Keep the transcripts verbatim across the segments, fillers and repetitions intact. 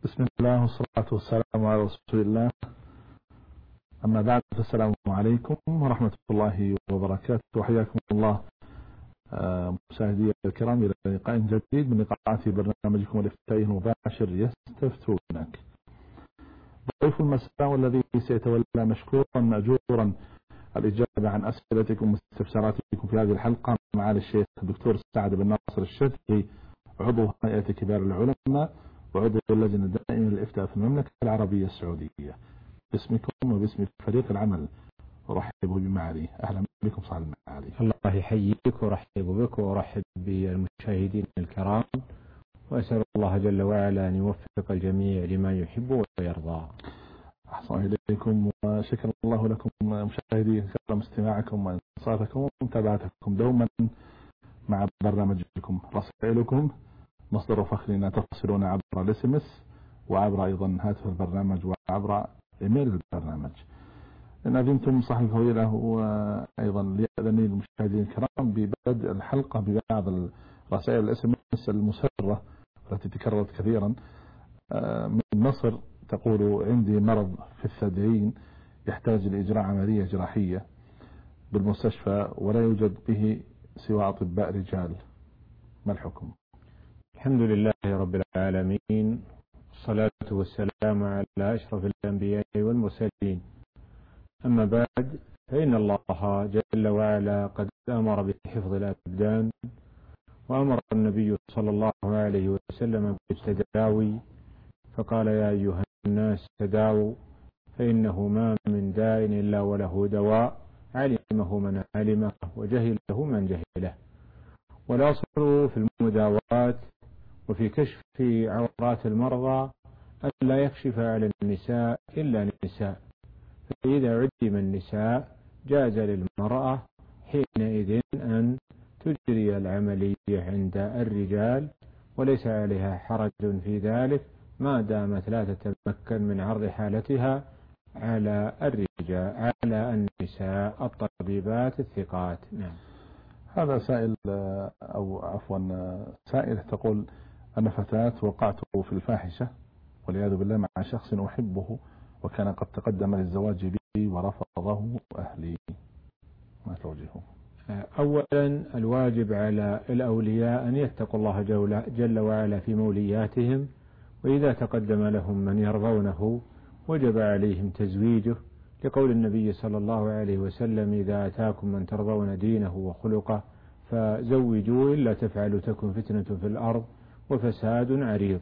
بسم الله والصلاة والسلام على رسول الله. أما بعد، فالسلام عليكم ورحمة الله وبركاته، وحياكم الله مشاهدي الكرام إلى لقاء جديد من لقاءات برنامجكم الافتائي المباشر يستفتونك. ضيف المساء والذي سيتولى مشكورا مأجورا الإجابة عن أسئلتكم واستفساراتكم في هذه الحلقة معالي الشيخ الدكتور سعد بن ناصر الشذلي، عضو هيئة كبار العلماء وعضو اللجنة الدائمة للإفتاء في المملكة العربية السعودية. باسمكم وباسم فريق العمل أرحب بمعالي. أهلا بكم صاحب المعالي. الله يحييك ورحب بك ورحب بالمشاهدين الكرام، وأسأل الله جل وعلا أن يوفق الجميع لما يحب ويرضى. أحسن إليكم وشكر الله لكم مشاهدي الكرام استماعكم وإنصاتكم ومتابعتكم دوما مع برنامجكم. رسائلكم مصدر فخرنا، تصلون عبر الاس ام اس وعبر أيضا هاتف البرنامج وعبر إيميل البرنامج. إن أذنتم صاحب الفضيلة وأيضا ليأذنني المشاهدين الكرام ببدء الحلقة ببعض الرسائل الاس ام اس المسرة التي تكررت كثيرا. من مصر تقول: عندي مرض في الثديين يحتاج لإجراء عملية جراحية بالمستشفى ولا يوجد به سوى أطباء رجال، ما الحكم؟ الحمد لله رب العالمين، والصلاة والسلام على أشرف الأنبياء والمرسلين. أما بعد، فإن الله جل وعلا قد أمر بحفظ الأبدان، وأمر النبي صلى الله عليه وسلم بالتداوي، فقال: يا أيها الناس تداووا فإنه ما من داء إلا وله دواء، علمه من علمه وجهله من جهله. والأصل في المداوات وفي كشف عورات المرضى ألا يكشف على النساء إلا نساء، فإذا عدم النساء جاز للمرأة حينئذ أن تجري العملية عند الرجال، وليس عليها حرج في ذلك ما دامت لا تتمكن من عرض حالتها على الرجال على النساء الطبيبات الثقات. نعم. هذا سائل أو عفوا سائلة تقول: أنا فتاة وقعت في الفاحشة والعياذ بالله مع شخص أحبه وكان قد تقدم للزواج بي ورفضه أهلي، ما توجهه؟ أولا، الواجب على الأولياء أن يتقوا الله جل وعلا في مولياتهم، وإذا تقدم لهم من يرضونه وجب عليهم تزويجه، لقول النبي صلى الله عليه وسلم: إذا أتاكم من ترضون دينه وخلقه فزوجوه، إلا تفعلوا تكن فتنة في الأرض وفساد عريض.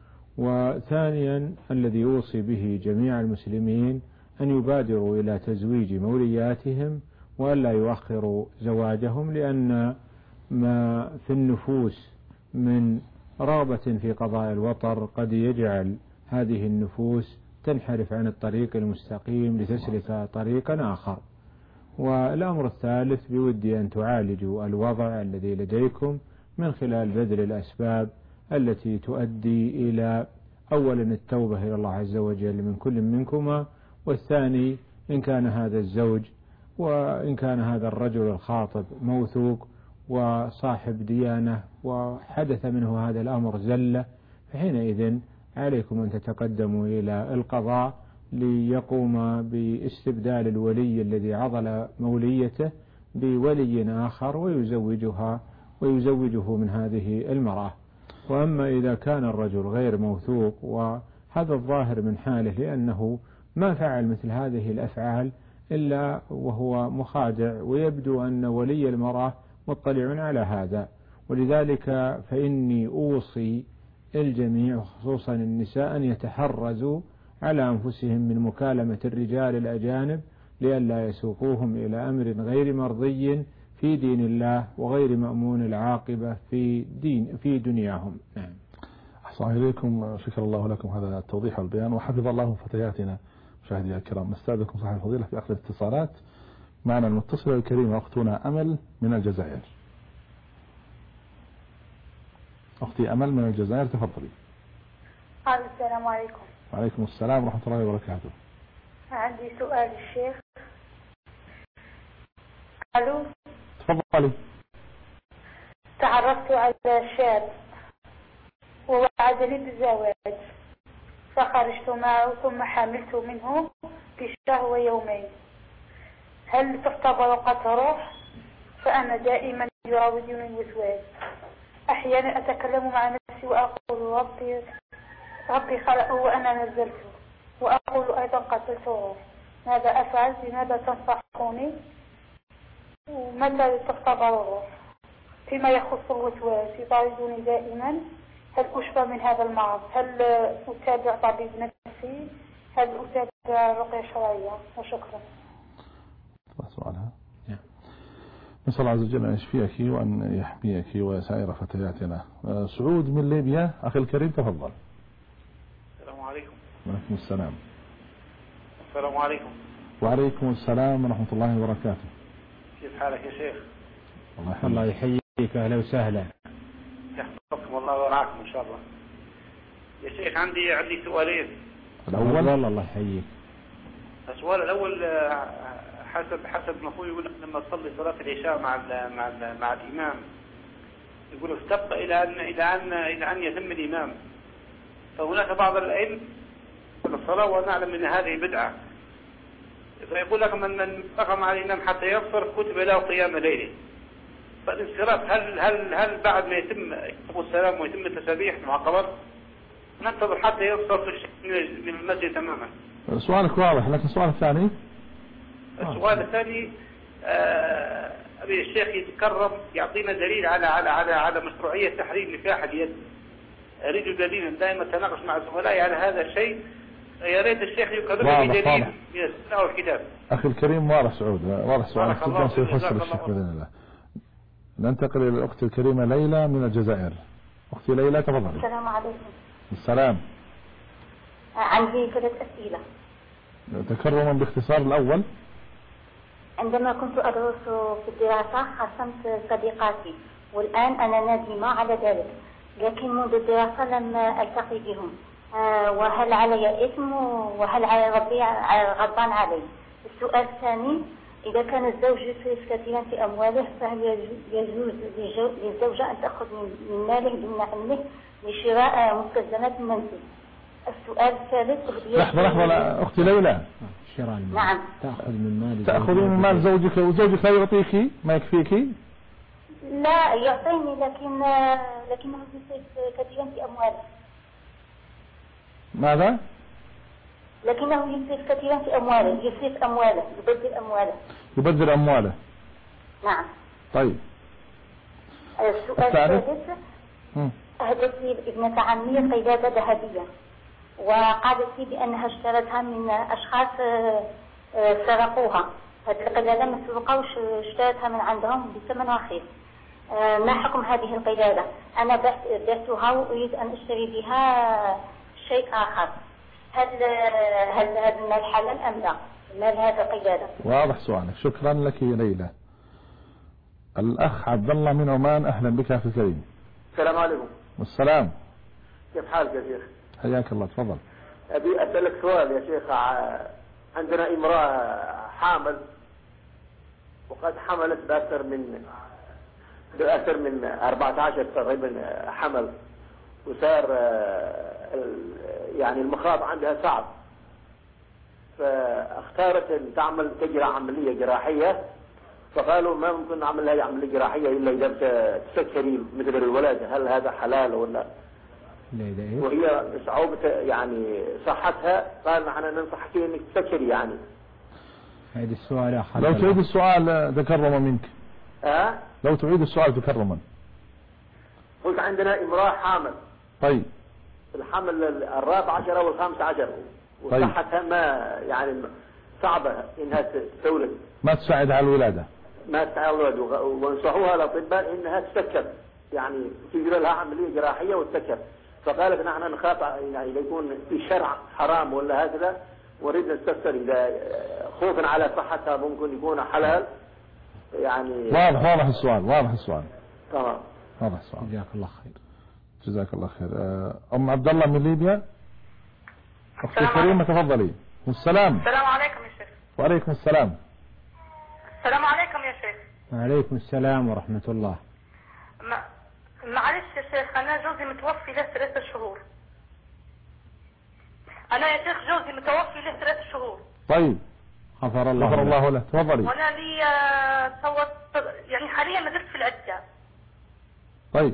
وثانيا، الذي يوصي به جميع المسلمين أن يبادروا إلى تزويج مولياتهم وألا يؤخروا زواجهم، لأن ما في النفوس من رغبة في قضاء الوطر قد يجعل هذه النفوس تنحرف عن الطريق المستقيم لتسلك طريقا آخر. والأمر الثالث، بودي أن تعالجوا الوضع الذي لديكم من خلال بذل الأسباب التي تؤدي إلى أولا التوبة إلى الله عز وجل من كل منكما، والثاني إن كان هذا الزوج وإن كان هذا الرجل الخاطب موثوق وصاحب ديانة وحدث منه هذا الأمر زلة، فحينئذ عليكم أن تتقدموا إلى القضاء ليقوم باستبدال الولي الذي عضل موليته بولي آخر ويزوجها ويزوجه من هذه المرأة. وأما إذا كان الرجل غير موثوق، وهذا الظاهر من حاله لأنه ما فعل مثل هذه الأفعال إلا وهو مخادع، ويبدو أن ولي المرأة مطلع على هذا، ولذلك فإني أوصي الجميع خصوصا النساء أن يتحرزوا على أنفسهم من مكالمة الرجال الأجانب لئلا يسوقوهم إلى أمر غير مرضي في دين الله وغير مأمون العاقبة في دين في دنياهم. نعم. أحسن إليكم، شكر الله لكم هذا التوضيح والبيان، وحفظ الله فتياتنا. مشاهدينا الكرام، نستأذنكم صاحب الفضيلة في أخذ الاتصالات. معنا المتصلة الكريمة أختنا أمل من الجزائر. أختي أمل من الجزائر، تفضلي. السلام عليكم. وعليكم السلام ورحمة الله وبركاته. عندي سؤال الشيخ. ألو. تفضلي. تعرفت على شاب ووعدني بالزواج، فخرجت معه ثم حملت منه في شهر ويومين، هل تعتبر قد روح؟ فأنا دائما يراودني الوسواس، أحيانا أتكلم مع نفسي وأقول ربي ربي خلقه وأنا نزلته، وأقول أيضا قتلته، ماذا أفعل؟ بماذا تنصحوني؟ ومتى تعتبر الروح؟ فيما يخص الوسواس يطاردني دائما، هل أشفى من هذا المرض؟ هل أتابع طبيب نفسي؟ هل أتابع رقية شرعية؟ وشكرا. سؤالها نسأل الله عز وجل أن يشفيك وأن يحميك وسائر فتياتنا. سعود من ليبيا أخي الكريم تفضل. السلام عليكم. وعليكم السلام. السلام عليكم. وعليكم السلام ورحمة الله وبركاته. كيف حالك يا شيخ؟ الله يحفظك. الله يحييك، أهلا وسهلا. يحفظكم الله ويرعاكم إن شاء الله. يا شيخ عندي عندي سؤالين. الأول الله يحييك. السؤال الأول حسب حسب ما أخوي يقول لما تصلي صلاة العشاء مع ال مع ال مع الإمام يقول استبقى إلى أن إلى أن إلى أن يتم الإمام، فهناك بعض العلم في الصلاة ونعلم أن هذه بدعة، فيقول لك من من بقى مع الإمام حتى يغفر كتب له قيام ليله، فالانصراف هل هل هل بعد ما يتم السلام ويتم التسابيح مع قبر ننتظر حتى يغفر من المسجد تماما؟ سؤالك واضح، لكن السؤال الثاني. السؤال الثاني آه أبي الشيخ يتكرم يعطينا دليل على على على على مشروعية تحريم نكاح اليد. أريد دليلا، دائما تناقش مع زملائي على هذا الشيء، يا ريت الشيخ يكرمني بدليل من السنة والكتاب. أخي الكريم واضح سعود، واضح سؤالك جدا سيفسر الشيخ بإذن الله. ننتقل إلى الأخت الكريمة ليلى من الجزائر. أختي ليلى تفضل. السلام عليكم. السلام. عندي ثلاث أسئلة. تكرما باختصار. الأول، عندما كنت أدرس في الدراسة خاصمت صديقاتي، والآن أنا نادمة على ذلك، لكن منذ الدراسة لم ألتقي بهم، وهل علي إثم وهل على ربي غضبان علي؟ السؤال الثاني، إذا كان الزوج يصرف كثيرا في أمواله فهل يجوز للزوجة أن تأخذ من ماله دون علمه لشراء مستلزمات المنزل؟ السؤال الثالث، لحظة لحظة أختي ليلى. شراء المال. نعم. تأخذ من مال تأخذين من مال زوجك وزوجك لا يعطيك ما يكفيك؟ لا يعطيني، لكن لكنه يصرف كثيرا في أمواله. ماذا؟ لكنه يصرف كثيرا في أمواله، يصرف أمواله، يبذل أمواله. يبذل أمواله. نعم. طيب. السؤال الثالث، أهدت لي ابنة عمي قلادة ذهبية، وقالت لي بأنها اشترتها من أشخاص سرقوها. هذه القلادة مسروقة واشترتها من عندهم بثمن رخيص. ما حكم هذه القلادة؟ أنا بعتها وأريد أن أشتري بها شيء آخر، هل هل هذا المال حلال أم لا؟ مال هذا القلادة. واضح سؤالك، شكرا لك يا ليلى. الأخ عبد الله من عمان، أهلا بك في الكريم. السلام عليكم. والسلام. كيف حالك يا شيخ؟ حياك الله، تفضل. أبي أسألك سؤال يا شيخ. عندنا امرأة حامل، وقد حملت بأكثر من بأكثر من أربعة عشر تقريبا حمل، وصار يعني المخاض عندها صعب، فاختارت أن تعمل تجرى عملية جراحية، فقالوا ما ممكن نعمل لها عملية جراحية إلا إذا تسكري مثل الولادة، هل هذا حلال ولا؟ وهي صعوبة يعني صحتها، قال نحن ننصحك انك تسكري يعني. هذا السؤال آخر. لو تعيد السؤال تكرما منك. أه؟ لو تعيد السؤال تكرما. قلت عندنا امرأة حامل. طيب. الحمل الرابع عشر او الخامس عشر، وصحتها ما يعني صعبة انها تولد. ما تساعد على الولادة. ما تساعد على الولادة، وانصحوها الاطباء انها تسكر، يعني تجري لها عملية جراحية وتسكر. فقالت نحن نخاف يعني إذا يكون في شرع حرام ولا هكذا، ونريد نستفسر إذا خوفا على صحتها ممكن يكون حلال يعني. واضح واضح السؤال، واضح السؤال. تمام. واضح السؤال. جزاك الله خير. جزاك الله خير. أم عبد الله من ليبيا. أختي الكريمة تفضلي. والسلام. السلام عليكم يا شيخ. وعليكم السلام. السلام عليكم يا شيخ. وعليكم السلام ورحمة الله. ما معلش يا شيخ، أنا جوزي متوفي له ثلاثة شهور، أنا يا شيخ جوزي متوفي له ثلاث شهور. طيب غفر الله غفر الله له. تفضلي. وأنا لي صوت يعني حاليا ما زلت في العدة. طيب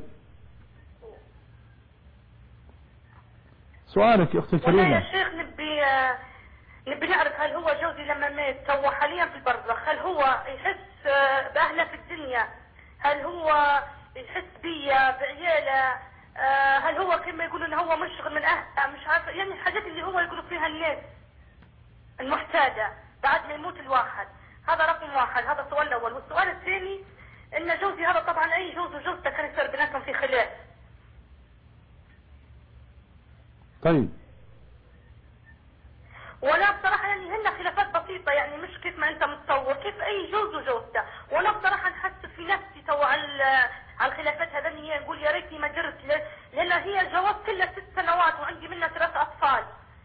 سؤالك يا أختي الكريمة. والله يا شيخ نبي نبي نعرف هل هو جوزي لما مات هو حاليا في البرزخ، هل هو يحس بأهله في الدنيا؟ هل هو يحس بيا بعياله؟ هل هو كما يقولون هو مشغل من أهله؟ مش عارفة يعني الحاجات اللي هو يقولوا فيها الناس المحتاجة بعد ما يموت الواحد. هذا رقم واحد، هذا السؤال الأول. والسؤال الثاني إن جوزي هذا طبعا أي جوز وجوزته كان يصير بيناتهم في خلاف. طيب ولا بصراحة يعني هن خلافات بسيطة، يعني مش كيف ما انت متصور، كيف اي جوز وجوزته. وانا بصراحة نحس في نفسي تو على على الخلافات هذني، نقول يا ريتني ما درت، لان هي الجواز كله ست سنوات وعندي منها ثلاث اطفال.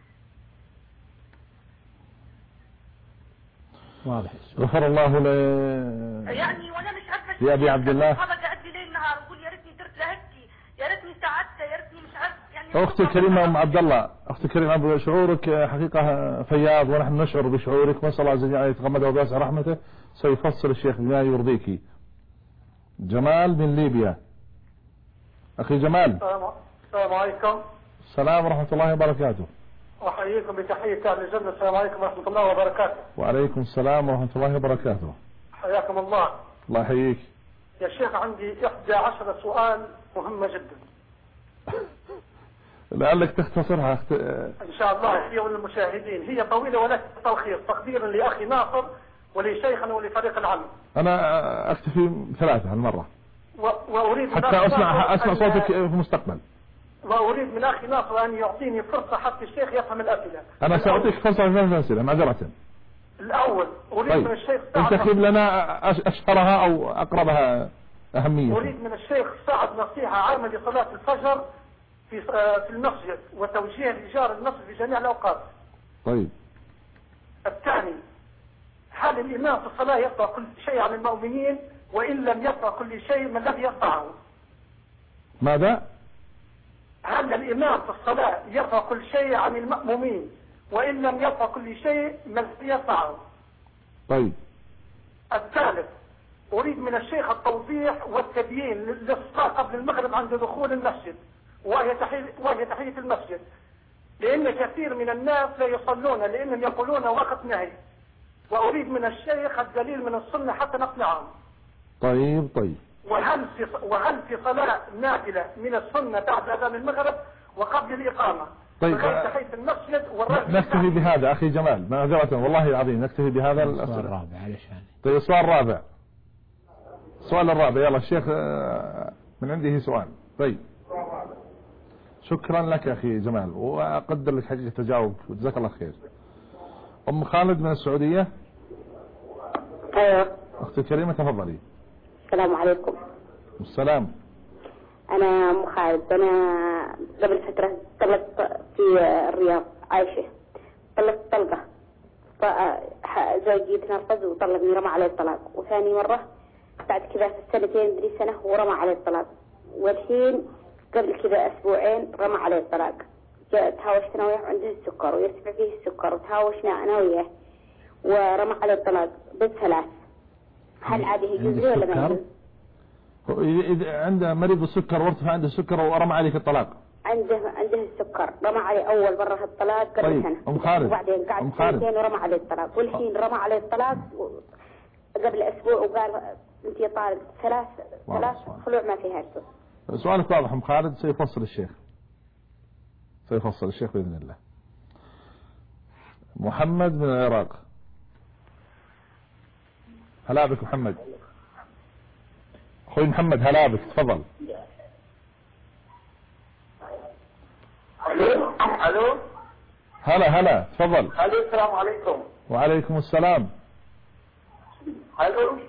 واضح. غفر الله ل يعني وانا مش عارفة يا ابي عبد الله. هذا قاعد لي ليل نهار نقول يا ريتني درت لهكي، يا ريتني ساعدته، يا ريتني مش عارف يعني. أختي الكريمة أم عبد الله، أختي الكريمة شعورك حقيقة فياض ونحن نشعر بشعورك، وأسأل الله عز وجل أن يتغمده وبيسع رحمته. سيفصل الشيخ بما يرضيك. جمال من ليبيا. أخي جمال. السلام عليكم. السلام ورحمة الله وبركاته. أحييكم بتحية أهل الجنة. السلام عليكم ورحمة الله وبركاته. وعليكم السلام ورحمة الله وبركاته. حياكم الله. الله يحييك. يا شيخ عندي إحدى عشر سؤال مهمة جدا. لعلك تختصرها اخت... إن شاء الله هي وللمشاهدين. هي طويلة ولكن تلخيص تقديرا لأخي ناصر ولشيخنا ولفريق العمل. أنا أكتفي ثلاثة هالمرة و... وأريد حتى أسمع أسمع صوتك في المستقبل. وأريد من أخي ناصر أن يعطيني فرصة حتى الشيخ يفهم الأسئلة. أنا سأعطيك فرصة في ثلاث أسئلة معذرة. الأول أريد طيب. من الشيخ سعد انتخب لنا أشهرها أو أقربها أهمية. أريد من الشيخ سعد نصيحة عامة لصلاة الفجر في في المسجد وتوجيه لإيجار المسجد في جميع الأوقات. طيب. الثاني، هل الإمام في الصلاة يقطع كل شيء عن المؤمنين؟ وإن لم يقطع كل شيء ما الذي يقطعه؟ ماذا؟ هل الإمام في الصلاة يقطع كل شيء عن المأمومين وإن لم يقطع كل شيء ما الذي يقطعه؟ طيب. الثالث، أريد من الشيخ التوضيح والتبيين للصلاة قبل المغرب عند دخول المسجد وهي تحية وهي تحية المسجد، لأن كثير من الناس لا يصلون لأنهم يقولون وقت نهي، وأريد من الشيخ الدليل من السنة حتى نقنعهم. طيب طيب. وهل في وهل في صلاة نافلة من السنة بعد أذان المغرب وقبل الإقامة؟ طيب. تحية المسجد والرجل. نكتفي بهذا أخي جمال معذرة والله العظيم نكتفي بهذا. السؤال الرابع علشان. طيب السؤال الرابع. السؤال الرابع يلا الشيخ من عنده سؤال. طيب. شكرا لك أخي جمال وأقدر لك حقيقة تجاوب وجزاك الله خير. أم خالد من السعودية. ايوه. أختي الكريمة تفضلي. السلام عليكم. السلام. أنا أم خالد. أنا قبل فترة طلقت في الرياض عايشة، طلقت طلقة زوجي تنرفز وطلقني رمى علي الطلاق، وثاني مرة بعد كذا في السنتين دري سنة ورمى علي الطلاق، والحين قبل كذا أسبوعين رمى علي الطلاق. تهاوشت أنا وياه عنده السكر ويرتفع فيه السكر وتهاوشنا أنا وياه ورمى علي الطلاق بالثلاث. هل عادي يجوز لي ولا ما يجوز؟ إذا عنده مريض السكر وارتفع عنده السكر ورمى عليك الطلاق. عنده عنده السكر رمى علي أول مرة الطلاق قبل طيب. سنة. أم خالد. وبعدين قعد سنتين ورمى علي الطلاق، والحين رمى علي الطلاق قبل أسبوع وقال أنت يا طالب ثلاث ثلاث خلوع ما فيها شيء. سؤالك واضح أم خالد. سيفصل الشيخ سيفصل الشيخ بإذن الله. محمد من العراق. هلا بك محمد. أخوي محمد هلا بك تفضل. الو الو هلا هلا تفضل. الو السلام عليكم. وعليكم السلام. الو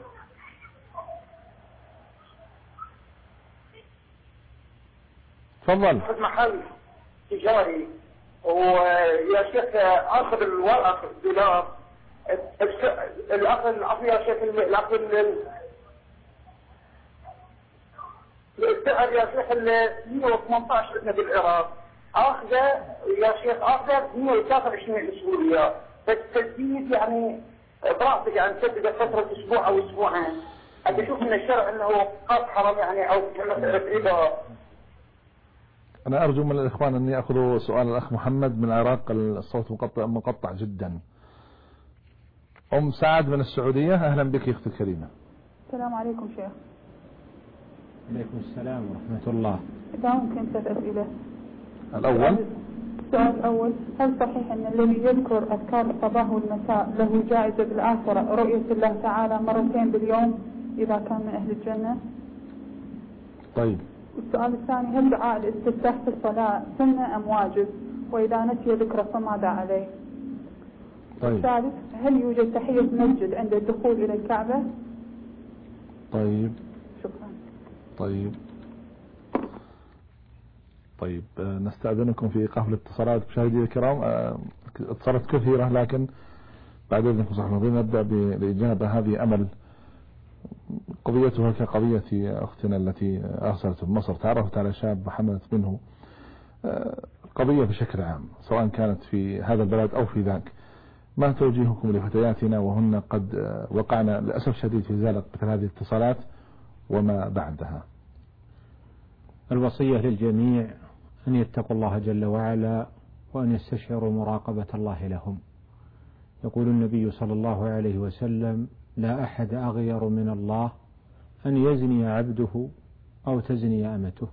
تفضل. في محل تجاري ويا شيخ اخذ الورق دولار الاخذ العفو يا شيخ الاخذ السعر يا شيخ ال مئة وثمانية عشر عندنا بالعراق اخذ يا شيخ اخذ مئة وثلاثة وعشرين اسبوعيه، فالتسديد يعني براسك يعني تسدد فتره اسبوع او اسبوعين. ابي اشوف من الشرع انه قد حرام يعني او مساله ربا. أنا أرجو من الإخوان أن يأخذوا سؤال الأخ محمد من العراق، الصوت مقطع مقطع جدا. أم سعد من السعودية، أهلا بك يا أختي الكريمة. السلام عليكم شيخ. عليكم السلام ورحمة الله. إذا ممكن ثلاث أسئلة. الأول، السؤال الأول، هل صحيح أن الذي يذكر أذكار الصباح والمساء له جائزة بالآخرة رؤية الله تعالى مرتين باليوم إذا كان من أهل الجنة؟ طيب. السؤال الثاني، هل دعاء الاستفتاح في الصلاة سنة أم واجب؟ وإذا نسي ذكره فماذا عليه؟ طيب. الثالث، هل يوجد تحية مسجد عند الدخول إلى الكعبة؟ طيب. شكرا. طيب. طيب نستأذنكم في إيقاف الاتصالات مشاهدينا الكرام، اتصالات كثيرة لكن بعد إذنكم صاحب النظير نبدأ بالإجابة. هذه أمل قضيتها كقضية أختنا التي أرسلت من مصر، تعرفت على شاب حملت منه قضية بشكل عام سواء كانت في هذا البلد أو في ذاك. ما توجيهكم لفتياتنا وهن قد وقعنا للأسف شديد في زالق مثل هذه الاتصالات وما بعدها؟ الوصية للجميع أن يتقوا الله جل وعلا وأن يستشعروا مراقبة الله لهم. يقول النبي صلى الله عليه وسلم: لا أحد أغير من الله أن يزني عبده أو تزني أمته.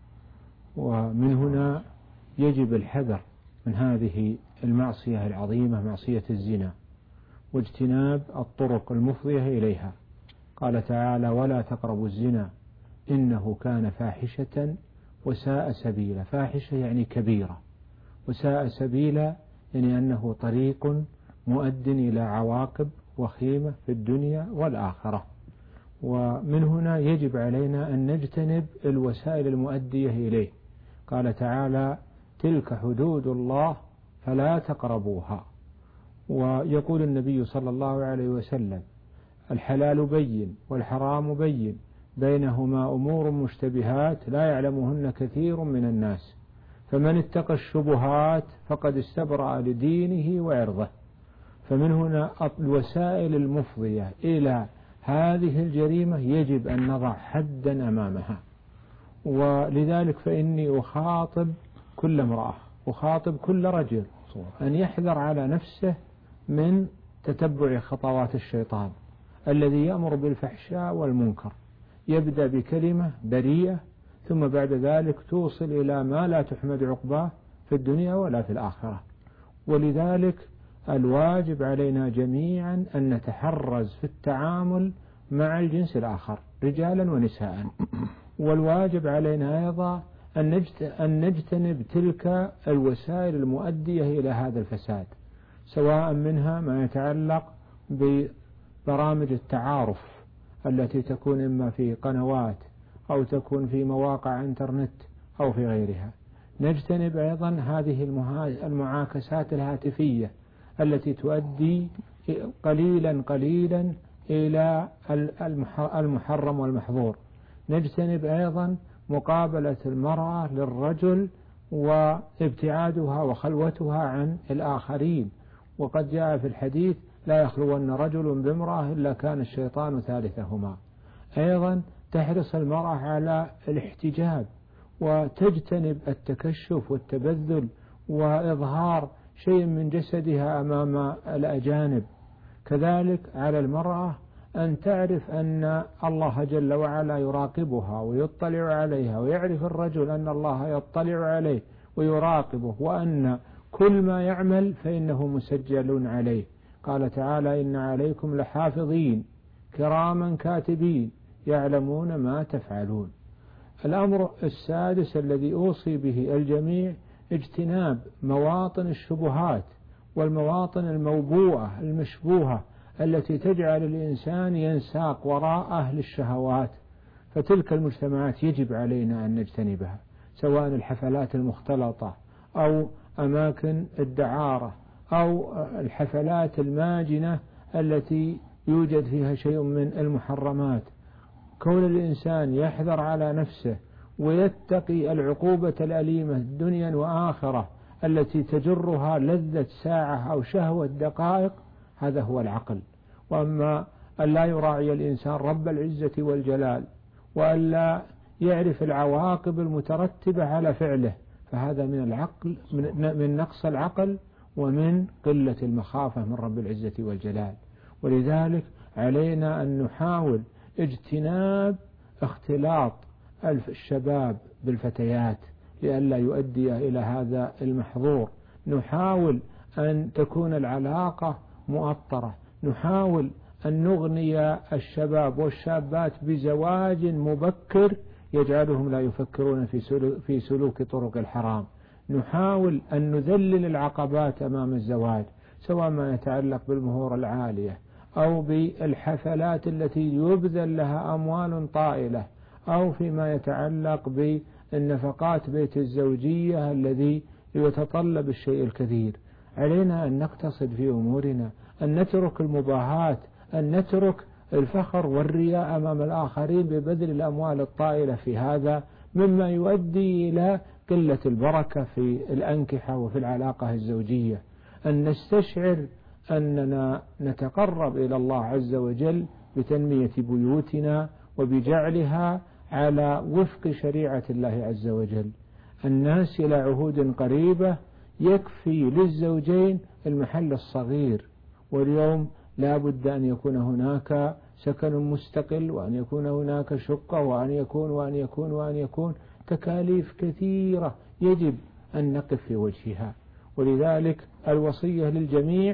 ومن هنا يجب الحذر من هذه المعصية العظيمة، معصية الزنا، واجتناب الطرق المفضية إليها. قال تعالى: ولا تقربوا الزنا إنه كان فاحشة وساء سبيلا. فاحشة يعني كبيرة، وساء سبيلا يعني أنه طريق مؤد إلى عواقب وخيمة في الدنيا والآخرة. ومن هنا يجب علينا أن نجتنب الوسائل المؤدية إليه. قال تعالى: تلك حدود الله فلا تقربوها. ويقول النبي صلى الله عليه وسلم: الحلال بين والحرام بين بينهما أمور مشتبهات لا يعلمهن كثير من الناس، فمن اتقى الشبهات فقد استبرأ لدينه وعرضه. فمن هنا الوسائل المفضية إلى هذه الجريمة يجب أن نضع حدا أمامها. ولذلك فإني أخاطب كل امرأة، أخاطب كل رجل أن يحذر على نفسه من تتبع خطوات الشيطان الذي يأمر بالفحشاء والمنكر. يبدأ بكلمة بريئة ثم بعد ذلك توصل إلى ما لا تحمد عقباه في الدنيا ولا في الآخرة. ولذلك الواجب علينا جميعا أن نتحرز في التعامل مع الجنس الآخر رجالا ونساء. والواجب علينا أيضا أن نجتنب تلك الوسائل المؤدية إلى هذا الفساد، سواء منها ما يتعلق ببرامج التعارف التي تكون إما في قنوات أو تكون في مواقع انترنت أو في غيرها. نجتنب أيضا هذه المعاكسات الهاتفية التي تؤدي قليلا قليلا إلى المحرم والمحظور. نجتنب أيضا مقابلة المرأة للرجل وابتعادها وخلوتها عن الآخرين. وقد جاء في الحديث: لا يخلون رجل بامرأة إلا كان الشيطان ثالثهما. أيضا تحرص المرأة على الاحتجاب وتجتنب التكشف والتبذل وإظهار شيء من جسدها أمام الأجانب. كذلك على المرأة أن تعرف أن الله جل وعلا يراقبها ويطلع عليها، ويعرف الرجل أن الله يطلع عليه ويراقبه، وأن كل ما يعمل فإنه مسجل عليه. قال تعالى: إن عليكم لحافظين كراما كاتبين يعلمون ما تفعلون. الأمر السادس الذي أوصي به الجميع اجتناب مواطن الشبهات والمواطن الموبوءة المشبوهة التي تجعل الإنسان ينساق وراء أهل الشهوات. فتلك المجتمعات يجب علينا أن نجتنبها، سواء الحفلات المختلطة أو أماكن الدعارة أو الحفلات الماجنة التي يوجد فيها شيء من المحرمات. كون الإنسان يحذر على نفسه ويتقي العقوبة الأليمة دنيا وآخرة التي تجرها لذة ساعة أو شهوة دقائق، هذا هو العقل. وأما أن لا يراعي الإنسان رب العزة والجلال وأن لا يعرف العواقب المترتبة على فعله، فهذا من العقل من نقص العقل ومن قلة المخافة من رب العزة والجلال. ولذلك علينا أن نحاول اجتناب اختلاط الشباب بالفتيات لئلا يؤدي إلى هذا المحظور. نحاول أن تكون العلاقة مؤطرة، نحاول أن نغني الشباب والشابات بزواج مبكر يجعلهم لا يفكرون في سلوك طرق الحرام. نحاول أن نذلل العقبات أمام الزواج، سواء ما يتعلق بالمهور العالية أو بالحفلات التي يبذل لها أموال طائلة، أو فيما يتعلق بالنفقات بيت الزوجية الذي يتطلب الشيء الكثير. علينا أن نقتصد في أمورنا، أن نترك المباهات، أن نترك الفخر والرياء أمام الآخرين ببذل الأموال الطائلة في هذا، مما يؤدي إلى قلة البركة في الأنكحة وفي العلاقة الزوجية. أن نستشعر أننا نتقرب إلى الله عز وجل بتنمية بيوتنا وبجعلها على وفق شريعة الله عز وجل. الناس إلى عهود قريبة يكفي للزوجين المحل الصغير، واليوم لا بد أن يكون هناك سكن مستقل، وأن يكون هناك شقة، وأن يكون وأن يكون وأن يكون تكاليف كثيرة يجب أن نقف في وجهها. ولذلك الوصية للجميع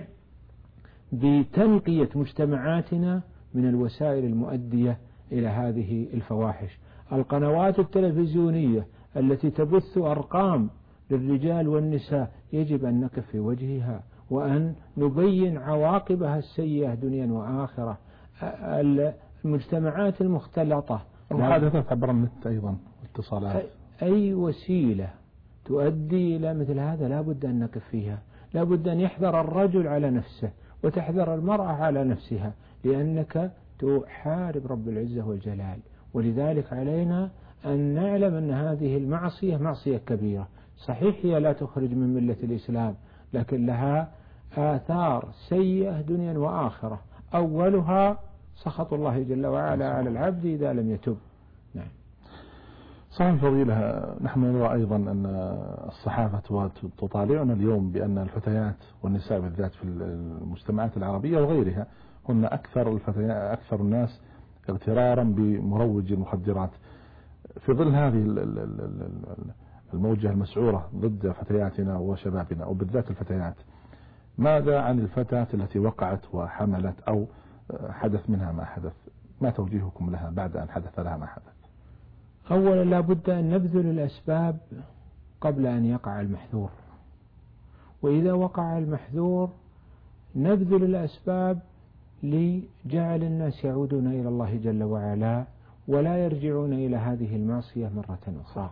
بتنقية مجتمعاتنا من الوسائل المؤدية إلى هذه الفواحش. القنوات التلفزيونية التي تبث أرقام للرجال والنساء يجب أن نقف في وجهها وأن نبين عواقبها السيئة دنيا وآخرة. المجتمعات المختلطة، المحادثات عبر النت أيضا، اتصالات، أي وسيلة تؤدي إلى مثل هذا لا بد أن نقف فيها. لا بد أن يحذر الرجل على نفسه وتحذر المرأة على نفسها، لأنك تحارب رب العزة والجلال. ولذلك علينا أن نعلم أن هذه المعصية معصية كبيرة. صحيح هي لا تخرج من ملة الإسلام، لكن لها آثار سيئة دنيا وآخرة، أولها سخط الله جل وعلا على العبد إذا لم يتب. نعم. صحيح فضيلة، نحن نرى أيضا أن الصحافة تطالعنا اليوم بأن الفتيات والنساء بالذات في المجتمعات العربية وغيرها هن أكثر الفتيات أكثر الناس اغترارا بمروج المخدرات. في ظل هذه الموجة المسعورة ضد فتياتنا وشبابنا وبالذات الفتيات، ماذا عن الفتاة التي وقعت وحملت أو حدث منها ما حدث؟ ما توجيهكم لها بعد أن حدث لها ما حدث؟ أولا لا بد أن نبذل الأسباب قبل أن يقع المحذور، وإذا وقع المحذور نبذل الأسباب لجعل الناس يعودون إلى الله جل وعلا ولا يرجعون إلى هذه المعصية مرة أخرى.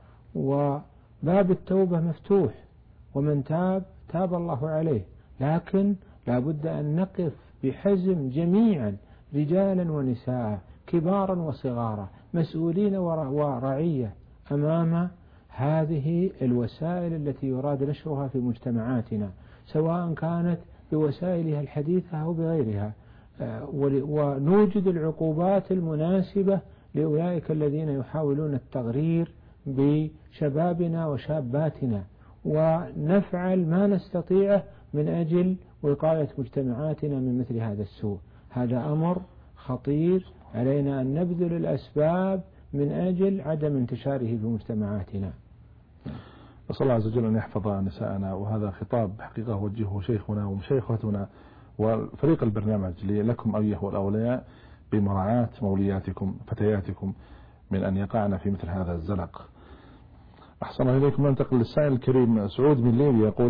وباب التوبة مفتوح، ومن تاب تاب الله عليه، لكن لا بد أن نقف بحزم جميعا، رجالا ونساء، كبارا وصغارا، مسؤولين ورعية، أمام هذه الوسائل التي يراد نشرها في مجتمعاتنا، سواء كانت بوسائلها الحديثة أو بغيرها، ونوجد العقوبات المناسبة لأولئك الذين يحاولون التغرير بشبابنا وشاباتنا، ونفعل ما نستطيعه من أجل وقاية مجتمعاتنا من مثل هذا السوء. هذا أمر خطير، علينا أن نبذل الأسباب من أجل عدم انتشاره في مجتمعاتنا. نسأل الله عز وجل أن يحفظ نساءنا، وهذا خطاب حقيقة وجهه شيخنا ومشايختنا وفريق البرنامج لكم أيها الأولياء بمراعاة مولياتكم فتياتكم من أن يقعن في مثل هذا الزلق. أحسن إليكم. ننتقل للسائل الكريم سعود من ليبيا، يقول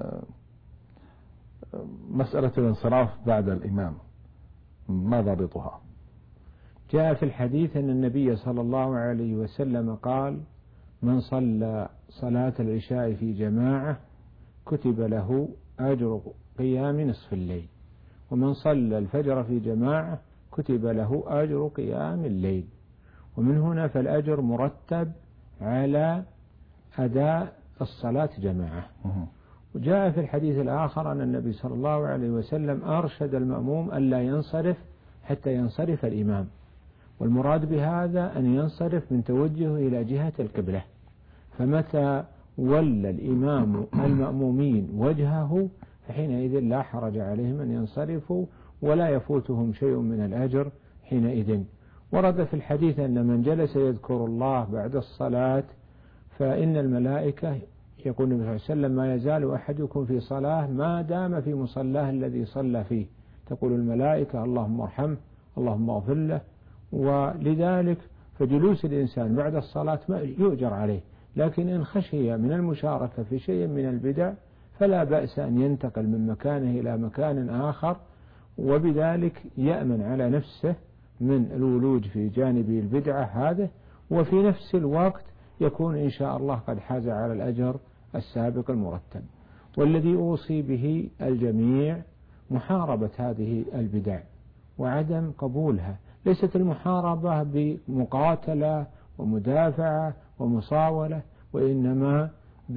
مسألة الانصراف بعد الإمام ما ضابطها؟ جاء في الحديث أن النبي صلى الله عليه وسلم قال: من صلى صلاة العشاء في جماعة كتب له أجر قيام نصف الليل، ومن صلى الفجر في جماعة كتب له أجر قيام الليل، ومن هنا فالأجر مرتب على أداء الصلاة جماعة. وجاء في الحديث الآخر أن النبي صلى الله عليه وسلم أرشد المأموم ألا ينصرف حتى ينصرف الإمام، والمراد بهذا أن ينصرف من توجهه إلى جهة القبلة، فمتى ولى الإمام المأمومين وجهه فحينئذ لا حرج عليهم أن ينصرفوا ولا يفوتهم شيء من الأجر حينئذ. ورد في الحديث أن من جلس يذكر الله بعد الصلاة فإن الملائكة، يقول النبي صلى الله عليه وسلم: ما يزال أحدكم في صلاة ما دام في مصلاه الذي صلى فيه، تقول الملائكة: اللهم ارحمه، اللهم اغفر له. ولذلك فجلوس الإنسان بعد الصلاة يؤجر عليه، لكن إن خشي من المشاركة في شيء من البدع فلا بأس أن ينتقل من مكانه إلى مكان آخر، وبذلك يأمن على نفسه من الولوج في جانب البدعة هذا، وفي نفس الوقت يكون إن شاء الله قد حاز على الأجر السابق المرتب. والذي أوصي به الجميع محاربة هذه البدع وعدم قبولها. ليست المحاربة بمقاتلة ومدافعة ومصاولة، وإنما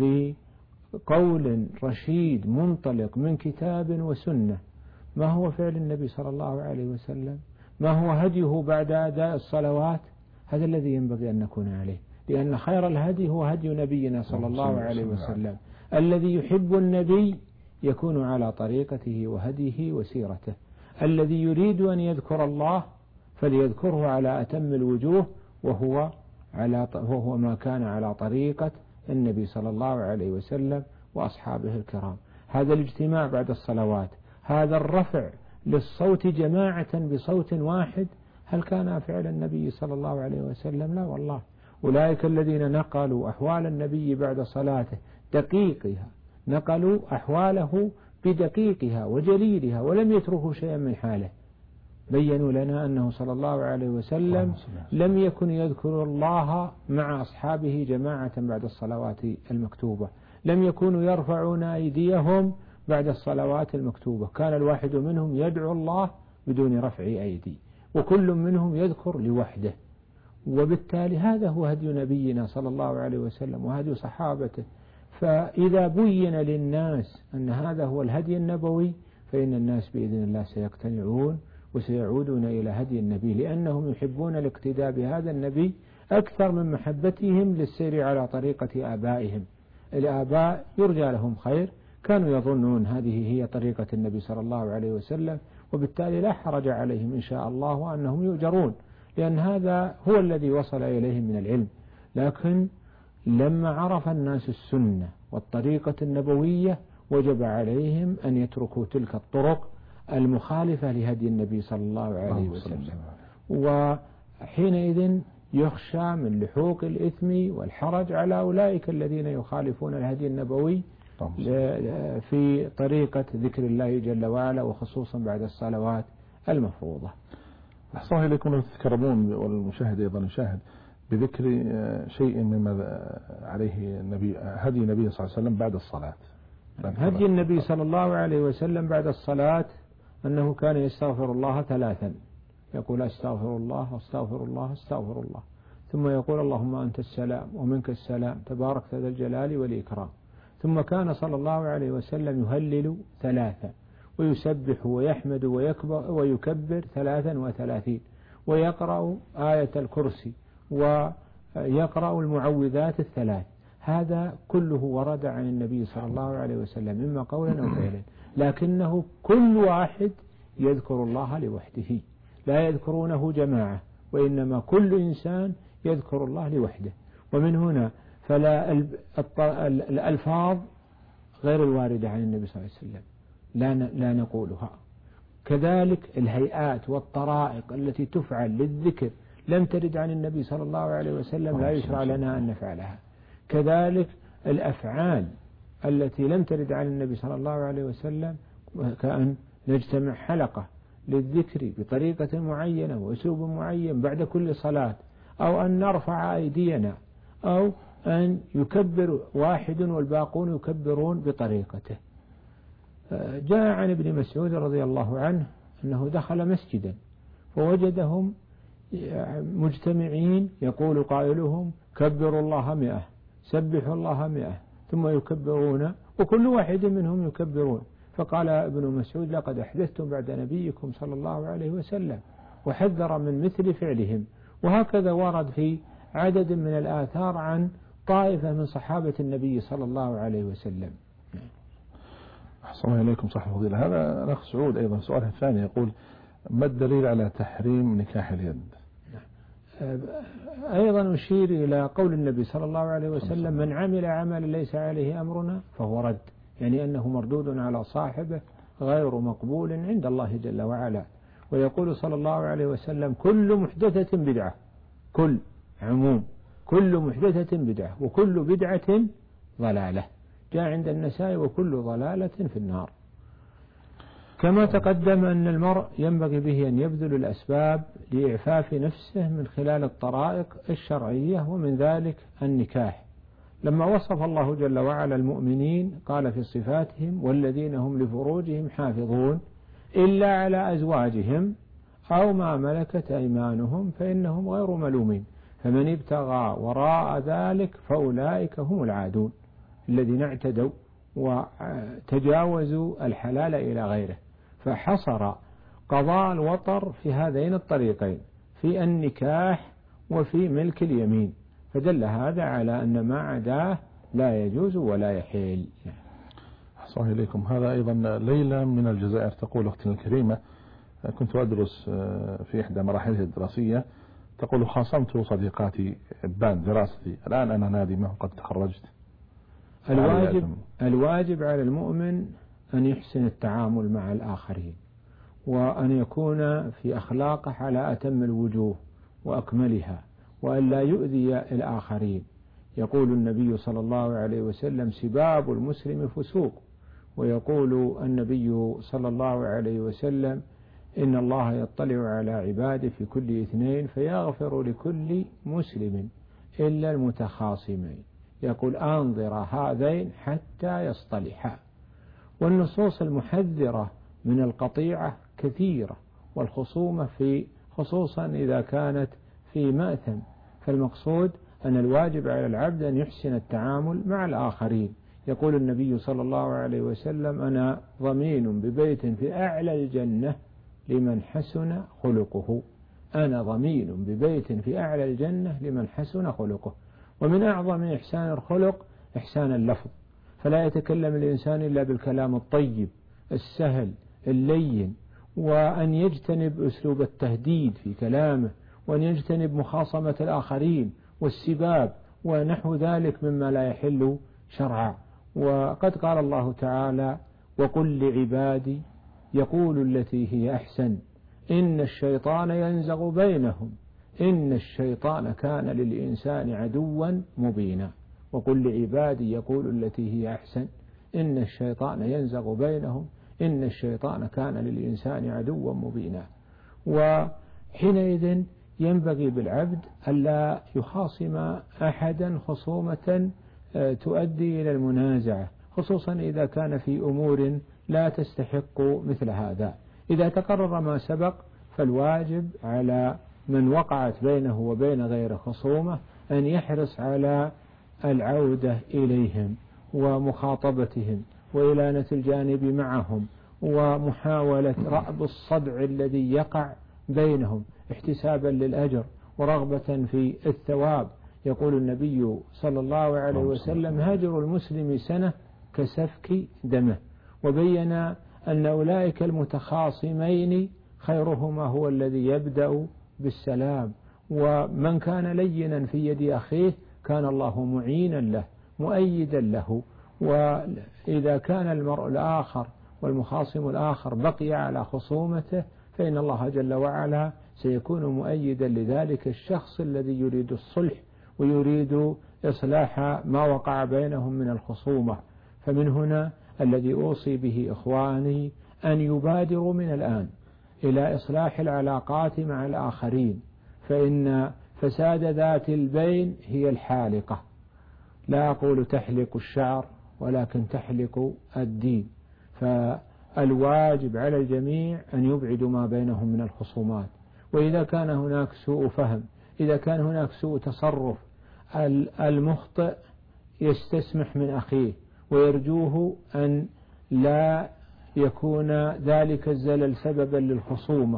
بقول رشيد منطلق من كتاب وسنة. ما هو فعل النبي صلى الله عليه وسلم؟ ما هو هديه بعد أداء الصلوات؟ هذا الذي ينبغي أن نكون عليه، لأن خير الهدي هو هدي نبينا صلى الله عليه وسلم. الذي يحب النبي يكون على طريقته وهديه وسيرته. الذي يريد أن يذكر الله فليذكره على أتم الوجوه، وهو على وهو ما كان على طريقة النبي صلى الله عليه وسلم وأصحابه الكرام. هذا الاجتماع بعد الصلوات، هذا الرفع للصوت جماعة بصوت واحد، هل كان فعل النبي صلى الله عليه وسلم؟ لا والله. أولئك الذين نقلوا أحوال النبي بعد صلاته دقيقها، نقلوا أحواله بدقيقها وجليلها ولم يتركوا شيئا من حاله. بينوا لنا أنه صلى الله عليه وسلم لم يكن يذكر الله مع أصحابه جماعة بعد الصلوات المكتوبة، لم يكونوا يرفعون أيديهم بعد الصلوات المكتوبة، كان الواحد منهم يدعو الله بدون رفع أيدي، وكل منهم يذكر لوحده. وبالتالي هذا هو هدي نبينا صلى الله عليه وسلم وهدي صحابته. فإذا بين للناس أن هذا هو الهدي النبوي فإن الناس بإذن الله سيقتنعون وسيعودون إلى هدي النبي، لأنهم يحبون الاقتداء بهذا النبي أكثر من محبتهم للسير على طريقة آبائهم. الآباء يرجى لهم خير، كانوا يظنون هذه هي طريقة النبي صلى الله عليه وسلم، وبالتالي لا حرج عليهم إن شاء الله وأنهم يؤجرون، لأن هذا هو الذي وصل إليهم من العلم. لكن لما عرف الناس السنة والطريقة النبوية وجب عليهم أن يتركوا تلك الطرق المخالفة لهدي النبي صلى الله عليه وسلم. وحينئذ يخشى من لحوق الإثم والحرج على أولئك الذين يخالفون الهدي النبوي في طريقة ذكر الله جل وعلا، وخصوصا بعد الصلوات المفروضة. أحسن إليكم تذكرون والمشاهد أيضا يشاهد بذكر شيء مما عليه النبي هدي النبي صلى الله عليه وسلم بعد الصلاة. هدي النبي صلى الله عليه وسلم بعد الصلاة أنه كان يستغفر الله ثلاثا، يقول أستغفر الله أستغفر الله أستغفر الله، ثم يقول اللهم أنت السلام ومنك السلام تبارك ذا الجلال والإكرام. ثم كان صلى الله عليه وسلم يهلل ثلاثا، ويسبح ويحمد ويكبر ويكبر ثلاثا وثلاثين، ويقرأ آية الكرسي ويقرأ المعوذات الثلاث. هذا كله ورد عن النبي صلى الله عليه وسلم إما قولا أو فعلا، لكنه كل واحد يذكر الله لوحده، لا يذكرونه جماعة، وإنما كل إنسان يذكر الله لوحده. ومن هنا فلا الألفاظ غير الواردة عن النبي صلى الله عليه وسلم لا لا نقولها. كذلك الهيئات والطرائق التي تفعل للذكر لم ترد عن النبي صلى الله عليه وسلم لا يشرع لنا أن نفعلها. كذلك الأفعال التي لم ترد عن النبي صلى الله عليه وسلم، كأن نجتمع حلقة للذكر بطريقة معينة وأسلوب معين بعد كل صلاة، أو أن نرفع أيدينا، أو أن يكبر واحد والباقون يكبرون بطريقته. جاء عن ابن مسعود رضي الله عنه أنه دخل مسجدا فوجدهم مجتمعين يقول قائلهم كبروا الله مئة، سبحوا الله مئة، ثم يكبرون وكل واحد منهم يكبرون. فقال ابن مسعود لقد أحدثتم بعد نبيكم صلى الله عليه وسلم، وحذر من مثل فعلهم. وهكذا ورد في عدد من الآثار عن طائفة من صحابة النبي صلى الله عليه وسلم. أحسن الله إليكم صاحب الفضيلة. هذا الأخ سعود أيضا سؤاله الثاني يقول ما الدليل على تحريم نكاح اليد؟ أيضا أشير إلى قول النبي صلى الله عليه وسلم من عمل عملا ليس عليه أمرنا فهو رد، يعني أنه مردود على صاحبه غير مقبول عند الله جل وعلا. ويقول صلى الله عليه وسلم كل محدثة بدعة، كل عموم، كل محدثة بدعة وكل بدعة ضلالة، جاء عند النساء وكل ضلالة في النار. كما تقدم أن المرء ينبغي به أن يبذل الأسباب لإعفاف نفسه من خلال الطرائق الشرعية، ومن ذلك النكاح. لما وصف الله جل وعلا المؤمنين قال في صفاتهم والذين هم لفروجهم حافظون إلا على أزواجهم أو ما ملكت أيمانهم فإنهم غير ملومين، فمن ابتغى وراء ذلك فأولئك هم العادون الذين اعتدوا وتجاوزوا الحلال إلى غيره. فحصر قضاء الوطر في هذين الطريقين، في النكاح وفي ملك اليمين، فدل هذا على أن ما عداه لا يجوز ولا يحل. صحيح إليكم. هذا أيضا ليلى من الجزائر تقول أختنا الكريمة كنت أدرس في إحدى مراحله الدراسية، تقول خاصمت صديقاتي بان دراستي، الآن أنا نادمة وقد تخرجت. الواجب, الواجب على المؤمن أن يحسن التعامل مع الآخرين، وأن يكون في أخلاقه على أتم الوجوه وأكملها، وأن لا يؤذي الآخرين. يقول النبي صلى الله عليه وسلم سباب المسلم فسوق، ويقول النبي صلى الله عليه وسلم إن الله يطلع على عباده في كل اثنين فيغفر لكل مسلم إلا المتخاصمين، يقول أنظر هذين حتى يصطلحا. والنصوص المحذرة من القطيعة كثيرة، والخصومة في خصوصا إذا كانت في مأثم. فالمقصود أن الواجب على العبد أن يحسن التعامل مع الآخرين. يقول النبي صلى الله عليه وسلم أنا ضمين ببيت في أعلى الجنة لمن حسن خلقه، أنا ضمين ببيت في أعلى الجنة لمن حسن خلقه. ومن أعظم إحسان الخلق إحسان اللفظ، فلا يتكلم الإنسان إلا بالكلام الطيب السهل اللين، وأن يجتنب أسلوب التهديد في كلامه، وأن يجتنب مخاصمة الآخرين والسباب ونحو ذلك مما لا يحل شرعا. وقد قال الله تعالى وقل لعبادي يقول التي هي أحسن إن الشيطان ينزغ بينهم إن الشيطان كان للإنسان عدوا مبينا. وقل لعبادي يقول التي هي أحسن إن الشيطان ينزغ بينهم إن الشيطان كان للإنسان عدوا مبينا. وحينئذ ينبغي بالعبد ألا يخاصم أحدا خصومة تؤدي إلى المنازعة، خصوصا إذا كان في أمور لا تستحق مثل هذا. إذا تقرر ما سبق فالواجب على من وقعت بينه وبين غير خصومة أن يحرص على العودة إليهم ومخاطبتهم وإلانة الجانب معهم ومحاولة رأب الصدع الذي يقع بينهم احتسابا للأجر ورغبة في الثواب. يقول النبي صلى الله عليه وسلم هاجر المسلم سنة كسفك دمه، وبين أن أولئك المتخاصمين خيرهما هو الذي يبدأ بالسلام، ومن كان لينا في يد أخيه كان الله معينا له مؤيدا له. وإذا كان المرء الآخر والمخاصم الآخر بقي على خصومته فإن الله جل وعلا سيكون مؤيدا لذلك الشخص الذي يريد الصلح ويريد إصلاح ما وقع بينهم من الخصومة. فمن هنا الذي أوصي به إخواني أن يبادروا من الآن إلى إصلاح العلاقات مع الآخرين، فإن فساد ذات البين هي الحالقة. لا أقول تحلق الشعر ولكن تحلق الدين. فالواجب على الجميع أن يبعدوا ما بينهم من الخصومات وإذا كان هناك سوء فهم، إذا كان هناك سوء تصرف، المخطئ يستسمح من أخيه ويرجوه أن لا يكون ذلك الزلل سببا للخصومة،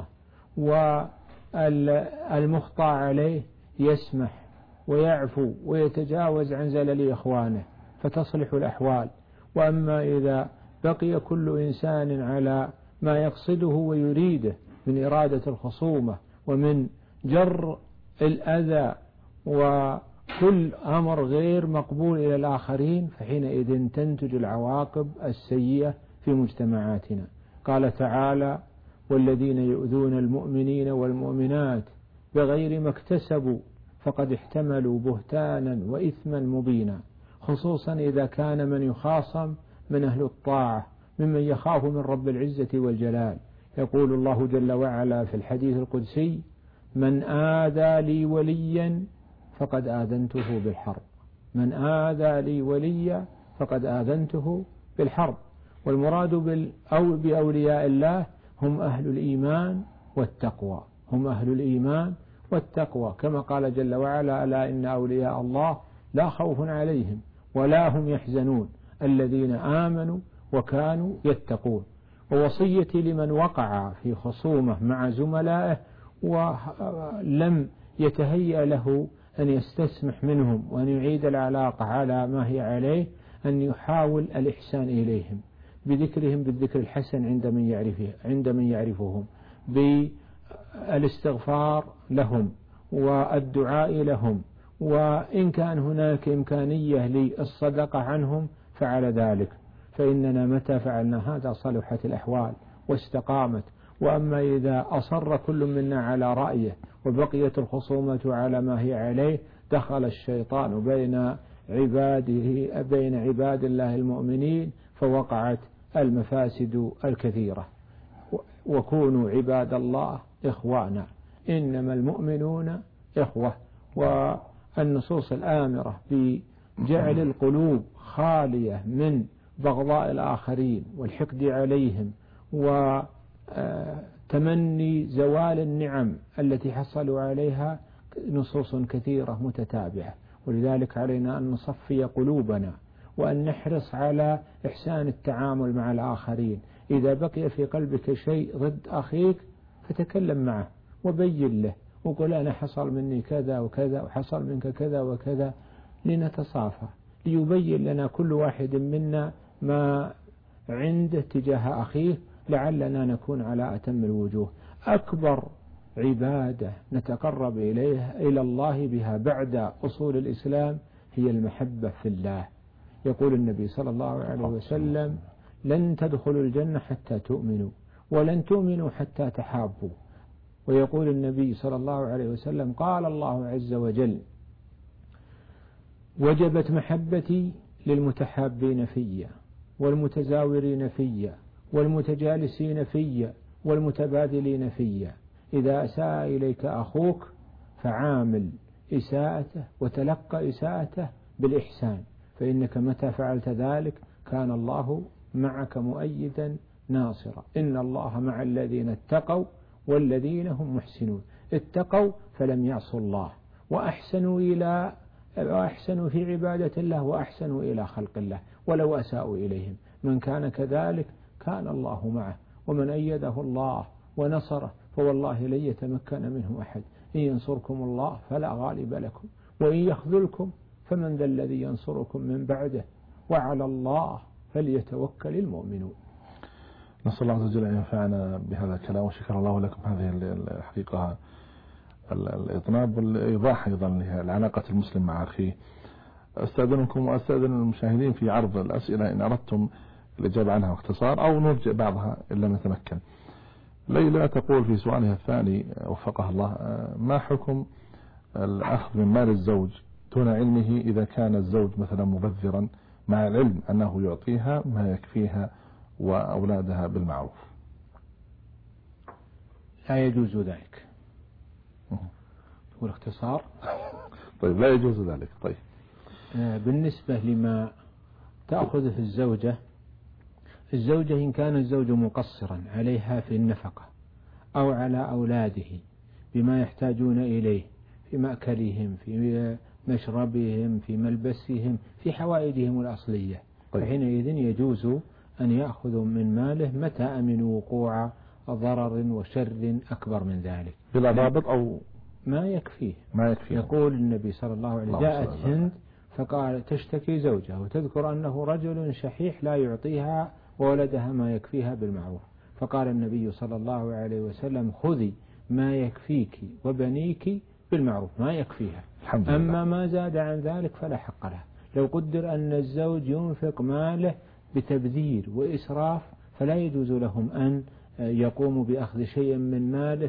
والمخطئ عليه يسمح ويعفو ويتجاوز عن زلل إخوانه فتصلح الأحوال. وأما إذا بقي كل إنسان على ما يقصده ويريده من إرادة الخصومة ومن جر الأذى وكل أمر غير مقبول إلى الآخرين، فحينئذ تنتج العواقب السيئة في مجتمعاتنا. قال تعالى: والذين يؤذون المؤمنين والمؤمنات بغير ما اكتسبوا فقد احتملوا بهتانا وإثما مبينا، خصوصا إذا كان من يخاصم من أهل الطاعة ممن يخاف من رب العزة والجلال. يقول الله جل وعلا في الحديث القدسي: من آذى لي وليا فقد آذنته بالحرب، من آذى لي وليا فقد آذنته بالحرب. والمراد بالأو بأولياء الله هم أهل الإيمان والتقوى، هم أهل الإيمان والتقوى، كما قال جل وعلا: ألا إن أولياء الله لا خوف عليهم ولا هم يحزنون الذين آمنوا وكانوا يتقون. ووصيتي لمن وقع في خصومة مع زملائه ولم يتهيأ له أن يستسمح منهم وأن يعيد العلاقة على ما هي عليه، أن يحاول الإحسان إليهم بذكرهم بالذكر الحسن عند من يعرفه عند من يعرفهم، بالاستغفار لهم والدعاء لهم، وإن كان هناك إمكانية للصدقة عنهم فعل ذلك، فإننا متى فعلنا هذا صلحت الأحوال واستقامت. وأما إذا أصر كل منا على رأيه وبقيت الخصومة على ما هي عليه، دخل الشيطان بين عباده بين عباد الله المؤمنين فوقعت المفاسد الكثيرة. وكونوا عباد الله إخوانا، إنما المؤمنون إخوة. والنصوص الآمرة بجعل القلوب خالية من بغضاء الآخرين والحقد عليهم وتمني زوال النعم التي حصلوا عليها نصوص كثيرة متتابعة. ولذلك علينا أن نصفي قلوبنا وأن نحرص على إحسان التعامل مع الآخرين. إذا بقي في قلبك شيء ضد أخيك فتكلم معه وبين له وقل: أنا حصل مني كذا وكذا وحصل منك كذا وكذا، لنتصافى، ليبين لنا كل واحد منا ما عنده تجاه أخيه، لعلنا نكون على أتم الوجوه. أكبر عبادة نتقرب إليها إلى الله بها بعد أصول الإسلام هي المحبة في الله. يقول النبي صلى الله عليه وسلم: لن تدخلوا الجنة حتى تؤمنوا ولن تؤمنوا حتى تحابوا. ويقول النبي صلى الله عليه وسلم: قال الله عز وجل: وجبت محبتي للمتحابين فيا والمتزاورين فيا والمتجالسين فيا والمتبادلين فيا. إذا أساء إليك أخوك فعامل إساءته وتلقى إساءته بالإحسان، فإنك متى فعلت ذلك كان الله معك مؤيدا ناصرا. إن الله مع الذين اتقوا والذين هم محسنون. اتقوا فلم يعصوا الله وأحسنوا إلى وأحسنوا في عبادة الله وأحسنوا إلى خلق الله ولو أساءوا إليهم. من كان كذلك كان الله معه، ومن أيده الله ونصره فوالله لن يتمكن منه أحد. إن ينصركم الله فلا غالب لكم وإن يخذلكم فمن ذا الذي ينصركم من بعده وعلى الله فليتوكل المؤمنون. نسأل الله عز وجل أن ينفعنا بهذا الكلام، وشكر الله لكم هذه الحقيقة الإطناب والإيضاح أيضا لعلاقة المسلم مع أخيه. أستأذنكم وأستأذن المشاهدين في عرض الأسئلة إن أردتم الإجابة عنها باختصار أو نرجع بعضها إلا نتمكن. ليلى تقول في سؤالها الثاني وفقها الله: ما حكم الأخذ من مال الزوج دون علمه إذا كان الزوج مثلا مبذرا مع العلم أنه يعطيها ما يكفيها وأولادها بالمعروف؟ لا يجوز ذلك. والاختصار طيب لا يجوز ذلك. طيب بالنسبة لما تأخذه الزوجة، الزوجة إن كان الزوج مقصرا عليها في النفقة أو على أولاده بما يحتاجون إليه في مأكلهم، في مشربهم، في ملبسهم، في حوائجهم الأصلية. فحينئذ يجوز أن يأخذوا من ماله متى أمنوا وقوع ضرر وشر أكبر من ذلك بلا ضابط أو ما يكفيه. ما يكفيه. يقول النبي صلى الله عليه وسلم: جاءت هند فقال تشتكي زوجها وتذكر أنه رجل شحيح لا يعطيها وولدها ما يكفيها بالمعروف، فقال النبي صلى الله عليه وسلم: خذي ما يكفيك وبنيك بالمعروف، ما يكفيها، أما ما زاد عن ذلك فلا حق له. لو قدر أن الزوج ينفق ماله بتبذير وإسراف فلا يجوز لهم أن يقوموا بأخذ شيء من ماله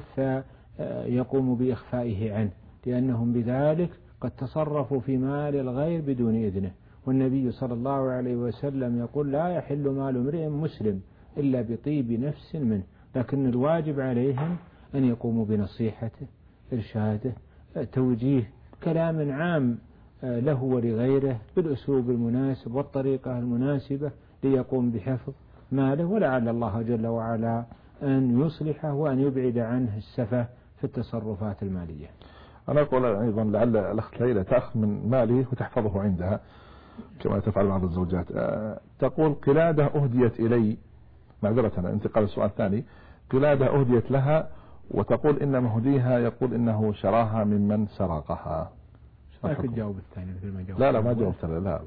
فيقوموا بإخفائه عنه، لأنهم بذلك قد تصرفوا في مال الغير بدون إذنه. والنبي صلى الله عليه وسلم يقول: لا يحل مال امرئ مسلم إلا بطيب نفس منه. لكن الواجب عليهم أن يقوموا بنصيحته، إرشاده، توجيه، كلام عام له ولغيره بالأسلوب المناسب والطريقة المناسبة ليقوم بحفظ ماله، ولعل الله جل وعلا أن يصلحه وأن يبعد عنه السفة في التصرفات المالية. أنا أقول أيضا لعل الأخت ليلى تأخذ من ماله وتحفظه عندها كما تفعل بعض الزوجات. تقول: قلادة أهديت إلي، معذرة انتقال السؤال الثاني، قلادة أهديت لها وتقول إن مهديها يقول إنه شراها ممن سرقها. ما تجاوب الثاني مثل ما جاوب. لا لا ما جاوبت. لا لا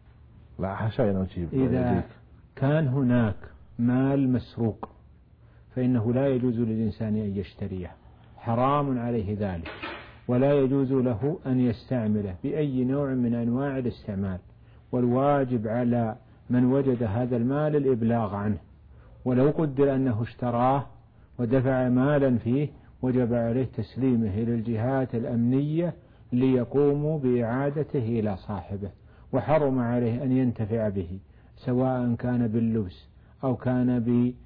لا حاشا أن أجيب. إذا كان هناك مال مسروق فإنه لا يجوز للإنسان أن يشتريه، حرام عليه ذلك، ولا يجوز له أن يستعمله بأي نوع من أنواع الاستعمال، والواجب على من وجد هذا المال الإبلاغ عنه. ولو قدر أنه اشتراه ودفع مالا فيه وجب عليه تسليمه إلى الجهات الأمنية ليقوموا بإعادته إلى صاحبه، وحرم عليه أن ينتفع به سواء كان باللبس أو كان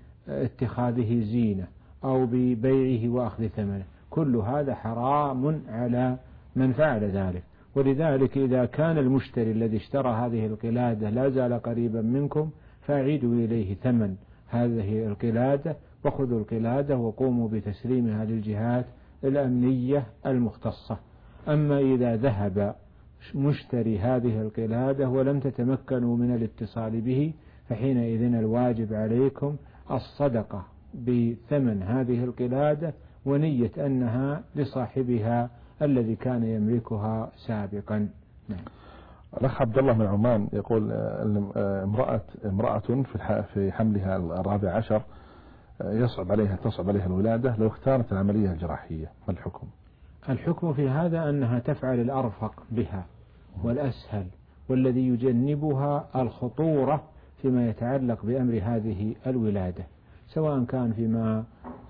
باتخاذه زينة أو ببيعه وأخذ ثمنه، كل هذا حرام على من فعل ذلك. ولذلك إذا كان المشتري الذي اشترى هذه القلادة لا زال قريبا منكم فأعيدوا إليه ثمن هذه القلادة وخذوا القلادة وقوموا بتسليمها للجهات الأمنية المختصة. أما إذا ذهب مشتري هذه القلادة ولم تتمكنوا من الاتصال به فحينئذ الواجب عليكم الصدقة بثمن هذه القلادة ونية أنها لصاحبها الذي كان يملكها سابقا. نعم. الأخ عبد الله من عمان يقول: امرأة امرأة في حملها الرابع عشر يصعب عليها تصعب عليها الولادة، لو اختارت العملية الجراحية ما الحكم؟ الحكم في هذا أنها تفعل الأرفق بها والأسهل والذي يجنبها الخطورة فيما يتعلق بأمر هذه الولادة، سواء كان فيما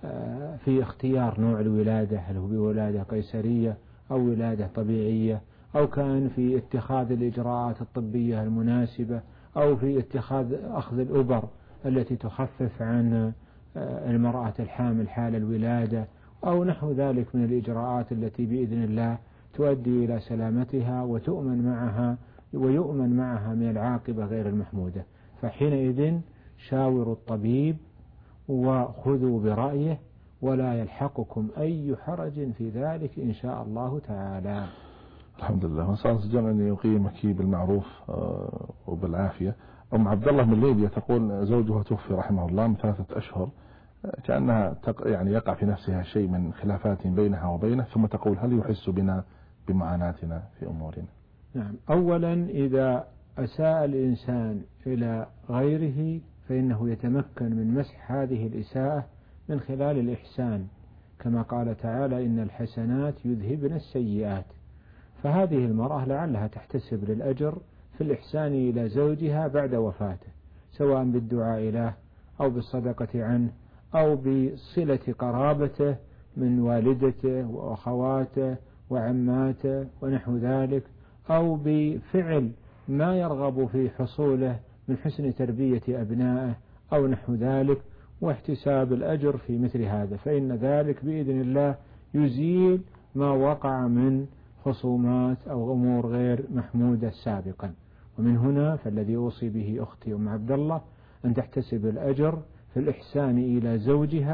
في اختيار نوع الولادة، هل هو بولادة قيصرية أو ولادة طبيعية، أو كان في اتخاذ الإجراءات الطبية المناسبة، أو في اتخاذ أخذ الأبر التي تخفف عن المرأة الحامل حال الولادة، أو نحو ذلك من الإجراءات التي بإذن الله تؤدي إلى سلامتها وتؤمن معها ويؤمن معها من العاقبة غير المحمودة. فحينئذ شاوروا الطبيب وخذوا برأيه ولا يلحقكم أي حرج في ذلك إن شاء الله تعالى. الحمد لله. ونسأل الله جل أن يقيمك بالمعروف وبالعافية. أم عبد الله من ليبيا تقول: زوجها توفي رحمه الله من ثلاثة أشهر، كأنها يعني يقع في نفسها شيء من خلافات بينها وبينه، ثم تقول: هل يحس بنا بمعاناتنا في أمورنا؟ نعم. أولا إذا أساء الإنسان إلى غيره فإنه يتمكن من مسح هذه الإساءة من خلال الإحسان، كما قال تعالى: إن الحسنات يذهبن السيئات. فهذه المرأة لعلها تحتسب للأجر في الإحسان إلى زوجها بعد وفاته، سواء بالدعاء له أو بالصدقة عنه أو بصلة قرابته من والدته وأخواته وعماته ونحو ذلك، أو بفعل ما يرغب في حصوله من حسن تربية أبنائه أو نحو ذلك، واحتساب الأجر في مثل هذا، فإن ذلك بإذن الله يزيل ما وقع من خصومات أو أمور غير محمودة سابقا. ومن هنا فالذي أوصي به أختي أم عبد الله أن تحتسب الأجر في الإحسان إلى زوجها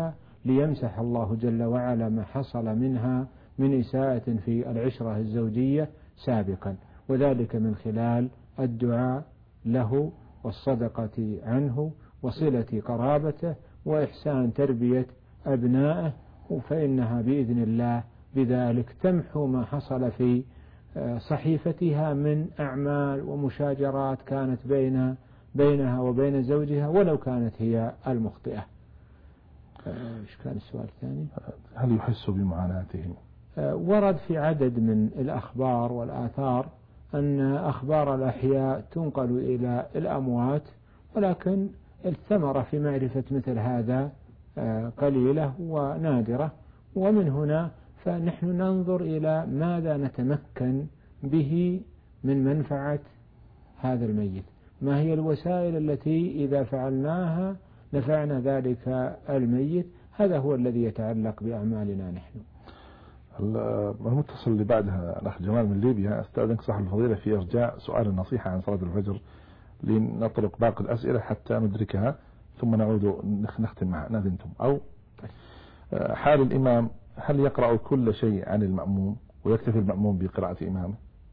ليمسح الله جل وعلا ما حصل منها من إساءة في العشرة الزوجية سابقا، وذلك من خلال الدعاء له والصدقة عنه وصلة قرابته وإحسان تربية أبنائه، فإنها بإذن الله بذلك تمحو ما حصل في صحيفتها من أعمال ومشاجرات كانت بين بينها وبين زوجها ولو كانت هي المخطئة. إيش كان السؤال الثاني؟ هل يحس بمعاناتهم؟ ورد في عدد من الأخبار والآثار أن أخبار الأحياء تنقل إلى الأموات، ولكن الثمرة في معرفة مثل هذا قليلة ونادرة، ومن هنا فنحن ننظر إلى ماذا نتمكن به من منفعة هذا الميت، ما هي الوسائل التي إذا فعلناها نفعنا ذلك الميت، هذا هو الذي يتعلق بأعمالنا نحن. المتصل اللي بعدها الأخ جمال من ليبيا، أستأذنك صاحب الفضيلة في إرجاع سؤال النصيحة عن صلاة الفجر لنطرق باقي الأسئلة حتى ندركها ثم نعود نختم معها نذنتم. أو حال الإمام، هل يقرأ كل شيء عن المأموم ويكتفي المأموم بقراءة إمامه؟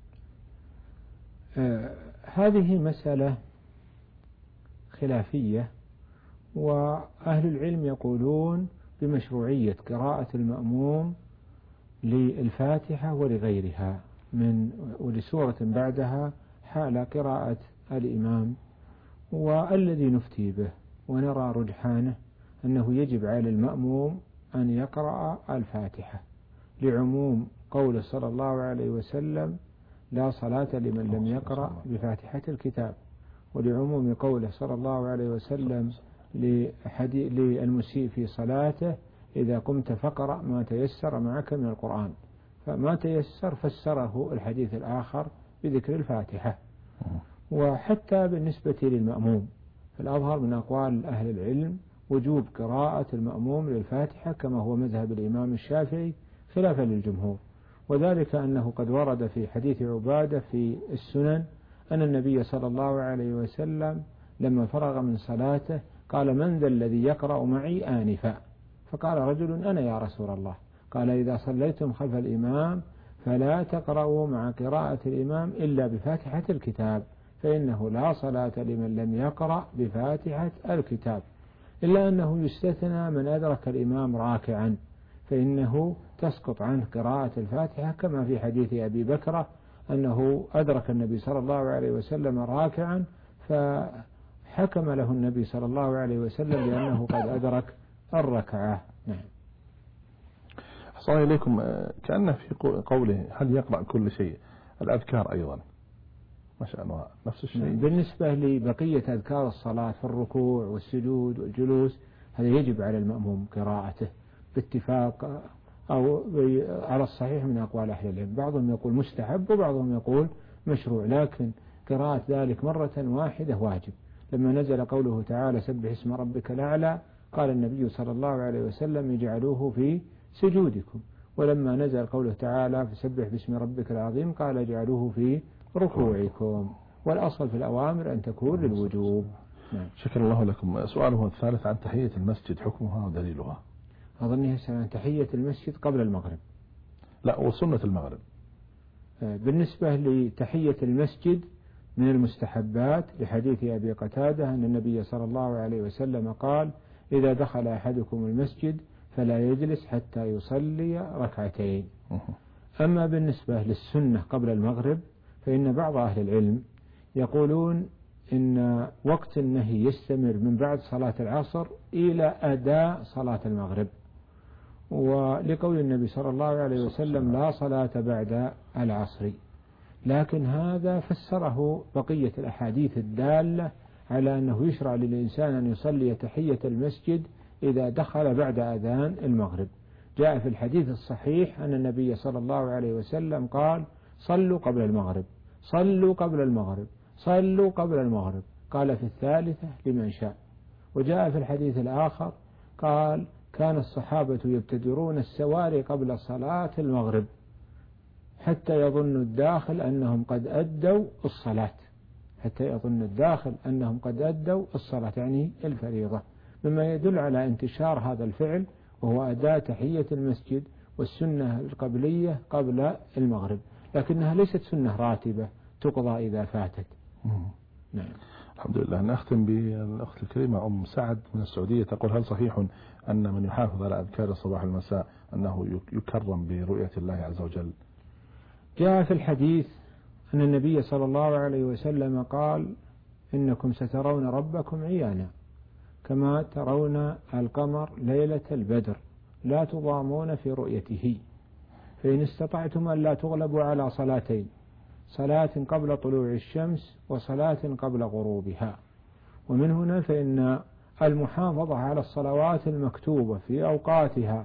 آه هذه مسألة خلافية، وأهل العلم يقولون بمشروعية قراءة المأموم للفاتحة ولغيرها من ولسورة بعدها حال قراءة الإمام، والذي نفتي به ونرى رجحانه أنه يجب على المأموم أن يقرأ الفاتحة لعموم قول صلى الله عليه وسلم لا صلاة لمن لم يقرأ بفاتحة الكتاب، ولعموم قوله صلى الله عليه وسلم للمسيء في صلاته إذا قمت فقرأ ما تيسر معك من القرآن، فما تيسر فسره الحديث الآخر بذكر الفاتحة. وحتى بالنسبة للمأموم فالأظهر من أقوال أهل العلم وجوب قراءة المأموم للفاتحة كما هو مذهب الإمام الشافعي خلافا للجمهور، وذلك أنه قد ورد في حديث عبادة في السنن أن النبي صلى الله عليه وسلم لما فرغ من صلاته قال من ذا الذي يقرأ معي آنفا؟ فقال رجل أنا يا رسول الله. قال إذا صليتم خلف الإمام فلا تقرأوا مع قراءة الإمام إلا بفاتحة الكتاب، فإنه لا صلاة لمن لم يقرأ بفاتحة الكتاب، إلا أنه يستثنى من أدرك الإمام راكعا فإنه تسقط عنه قراءة الفاتحة، كما في حديث أبي بكرة أنه أدرك النبي صلى الله عليه وسلم راكعا فحكم له النبي صلى الله عليه وسلم بأنه قد أدرك الركعة. نعم. أحسن إليكم، كأن في قوله هل يقرأ كل شيء الأذكار أيضا ما شاء الله نفس الشيء. بالنسبة لبقية أذكار الصلاة في الركوع والسجود والجلوس هذا يجب على المأموم قراءته باتفاق أو على الصحيح من أقوال أهل العلم، بعضهم يقول مستحب وبعضهم يقول مشروع، لكن قراءة ذلك مرة واحدة واجب. لما نزل قوله تعالى سبح اسم ربك الأعلى قال النبي صلى الله عليه وسلم اجعلوه في سجودكم، ولما نزل قوله تعالى فسبح باسم ربك العظيم قال اجعلوه في ركوعكم، والأصل في الأوامر أن تكون للوجوب. نعم. شكر الله لكم. سؤاله الثالث عن تحية المسجد، حكمها ودليلها؟ أظنها عن تحية المسجد قبل المغرب. لا، وسنة المغرب. بالنسبة لتحية المسجد من المستحبات لحديث أبي قتادة أن النبي صلى الله عليه وسلم قال إذا دخل أحدكم المسجد فلا يجلس حتى يصلي ركعتين. أما بالنسبة للسنة قبل المغرب فإن بعض أهل العلم يقولون إن وقت النهي يستمر من بعد صلاة العصر إلى أداء صلاة المغرب، ولقول النبي صلى الله عليه وسلم لا صلاة بعد العصر، لكن هذا فسره بقية الأحاديث الدالة على أنه يشرع للإنسان أن يصلي تحية المسجد إذا دخل بعد أذان المغرب. جاء في الحديث الصحيح أن النبي صلى الله عليه وسلم قال صلوا قبل المغرب صلوا قبل المغرب صلوا قبل المغرب، قال في الثالثة لمن شاء. وجاء في الحديث الآخر قال كان الصحابة يبتدرون السواري قبل صلاة المغرب حتى يظن الداخل أنهم قد أدوا الصلاة حتى يظن الداخل أنهم قد أدوا الصلاة يعني الفريضة، مما يدل على انتشار هذا الفعل وهو أداء تحية المسجد، والسنة القبلية قبل المغرب، لكنها ليست سنة راتبة تقضى إذا فاتت. نعم. الحمد لله. نختم بالأخت الكريمة أم سعد من السعودية، تقول: هل صحيح أن من يحافظ على أذكار الصباح والمساء أنه يكرم برؤية الله عز وجل؟ جاء في الحديث أن النبي صلى الله عليه وسلم قال: إنكم سترون ربكم عيانا كما ترون القمر ليلة البدر لا تضامون في رؤيته، فإن استطعتم أن لا تغلبوا على صلاتين، صلاة قبل طلوع الشمس وصلاة قبل غروبها. ومن هنا فإن المحافظة على الصلوات المكتوبة في أوقاتها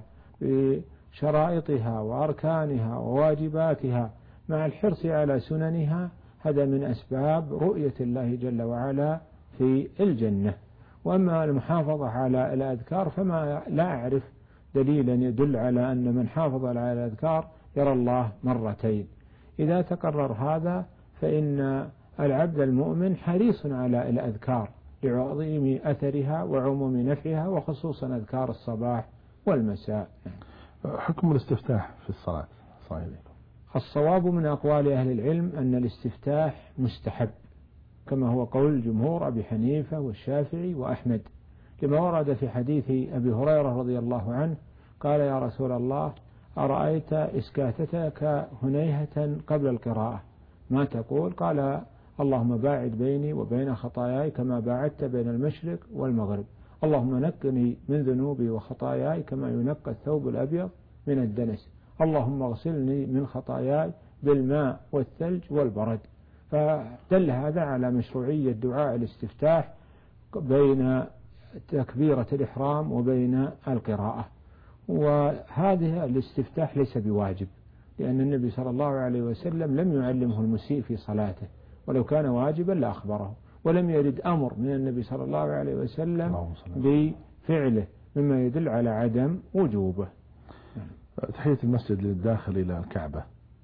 بشرائطها وأركانها وواجباتها مع الحرص على سننها هذا من أسباب رؤية الله جل وعلا في الجنة. وأما المحافظة على الأذكار فما لا أعرف دليلا يدل على أن من حافظ على الأذكار يرى الله مرتين. إذا تقرر هذا فإن العبد المؤمن حريص على الأذكار لعظيم أثرها وعموم نفعها، وخصوصا أذكار الصباح والمساء. حكم الاستفتاح في الصلاة صحيح؟ الصواب من أقوال أهل العلم أن الاستفتاح مستحب، كما هو قول الجمهور أبي حنيفة والشافعي وأحمد، لما ورد في حديث أبي هريرة رضي الله عنه قال: يا رسول الله، أرأيت إسكاتتك هنيهة قبل القراءة ما تقول؟ قال: اللهم باعد بيني وبين خطاياي كما باعدت بين المشرق والمغرب، اللهم نقني من ذنوبي وخطاياي كما ينقى الثوب الأبيض من الدنس، اللهم اغسلني من خطاياي بالماء والثلج والبرد. فدل هذا على مشروعية دعاء الاستفتاح بين تكبيرة الإحرام وبين القراءة. وهذه الاستفتاح ليس بواجب، لأن النبي صلى الله عليه وسلم لم يعلمه المسيء في صلاته، ولو كان واجبا لأخبره، ولم يرد أمر من النبي صلى الله عليه وسلم بفعله مما يدل على عدم وجوبه. تحية المسجد للداخل إلى الكعبة.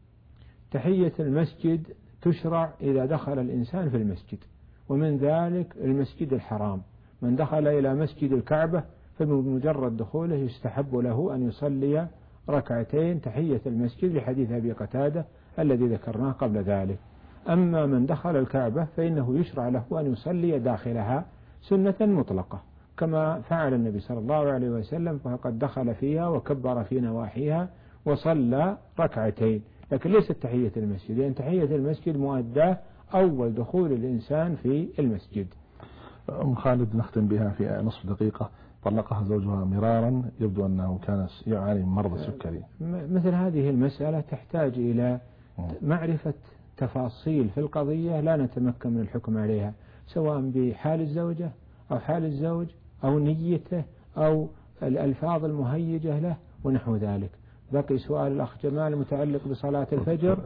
تحية المسجد تشرع إذا دخل الإنسان في المسجد، ومن ذلك المسجد الحرام. من دخل إلى مسجد الكعبة فبمجرد دخوله يستحب له أن يصلي ركعتين تحية المسجد لحديث أبي قتادة الذي ذكرناه قبل ذلك. أما من دخل الكعبة فإنه يشرع له أن يصلي داخلها سنة مطلقة، كما فعل النبي صلى الله عليه وسلم، فقد دخل فيها وكبر في نواحيها وصلى ركعتين، لكن ليست تحية المسجد، لأن تحية المسجد مؤداة أول دخول الإنسان في المسجد. أم خالد نختم بها في نصف دقيقة. طلقها زوجها مرارا، يبدو أنه كان يعاني من مرض السكري. مثل هذه المسألة تحتاج إلى معرفة تفاصيل في القضية لا نتمكن من الحكم عليها، سواء بحال الزوجة أو حال الزوج أو نيته أو الألفاظ المهيجة له ونحو ذلك. بقي سؤال الأخ جمال المتعلق بصلاة الفجر.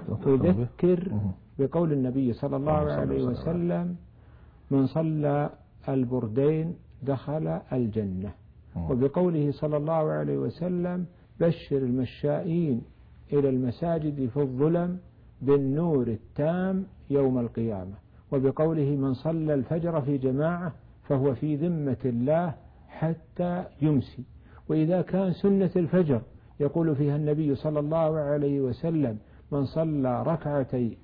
أذكر بقول النبي صلى الله عليه وسلم: من صلى البردين دخل الجنة، وبقوله صلى الله عليه وسلم: بشر المشائين إلى المساجد في الظلم بالنور التام يوم القيامة، وبقوله: من صلى الفجر في جماعة فهو في ذمة الله حتى يمسي. وإذا كان سنة الفجر يقول فيها النبي صلى الله عليه وسلم: من صلى ركعتي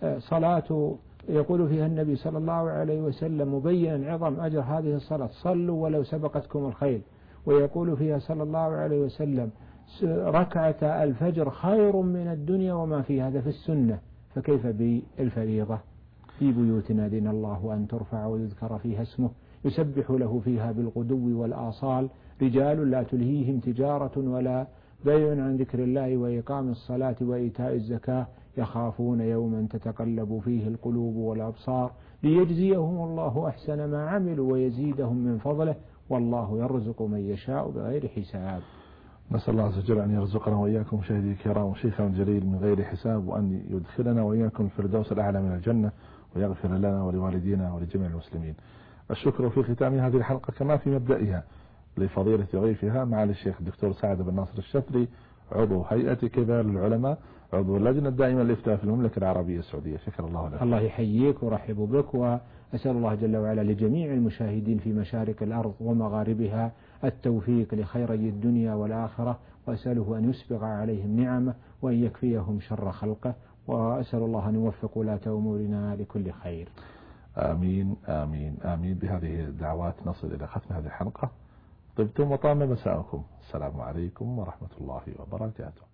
صلاة يقول فيها النبي صلى الله عليه وسلم مبينا عظم أجر هذه الصلاة: صلوا ولو سبقتكم الخيل. ويقول فيها صلى الله عليه وسلم: ركعة الفجر خير من الدنيا وما فيها، هذا في السنة، فكيف بالفريضة؟ في بيوتنا أذن الله أن ترفع ويذكر فيها اسمه يسبح له فيها بالغدو والآصال رجال لا تلهيهم تجارة ولا بيع عن ذكر الله وإقام الصلاة وإيتاء الزكاة يخافون يوما تتقلب فيه القلوب والأبصار ليجزيهم الله أحسن ما عملوا ويزيدهم من فضله والله يرزق من يشاء بغير حساب. نسأل الله عز وجل أن يرزقنا وإياكم مشاهدي الكرام وشيخنا الجليل من غير حساب، وأن يدخلنا وإياكم الفردوس الأعلى من الجنة، ويغفر لنا ولوالدينا ولجميع المسلمين. الشكر في ختام هذه الحلقة كما في مبدئها لفضيلة ضيفها معالي الشيخ الدكتور سعد بن ناصر الشفري، عضو هيئة كبار العلماء، عضو اللجنة الدائمة للإفتاء في المملكة العربية السعودية. شكر الله لك. الله يحييك ورحب بك، أسأل الله جل وعلا لجميع المشاهدين في مشارق الأرض ومغاربها التوفيق لخيري الدنيا والآخرة، وأسأله أن يسبغ عليهم نعمه وأن يكفيهم شر خلقه، وأسأل الله أن يوفق ولاة أمورنا لكل خير. آمين آمين آمين. بهذه الدعوات نصل إلى ختم هذه الحلقة. طبتم وطاب مساءكم. السلام عليكم ورحمة الله وبركاته.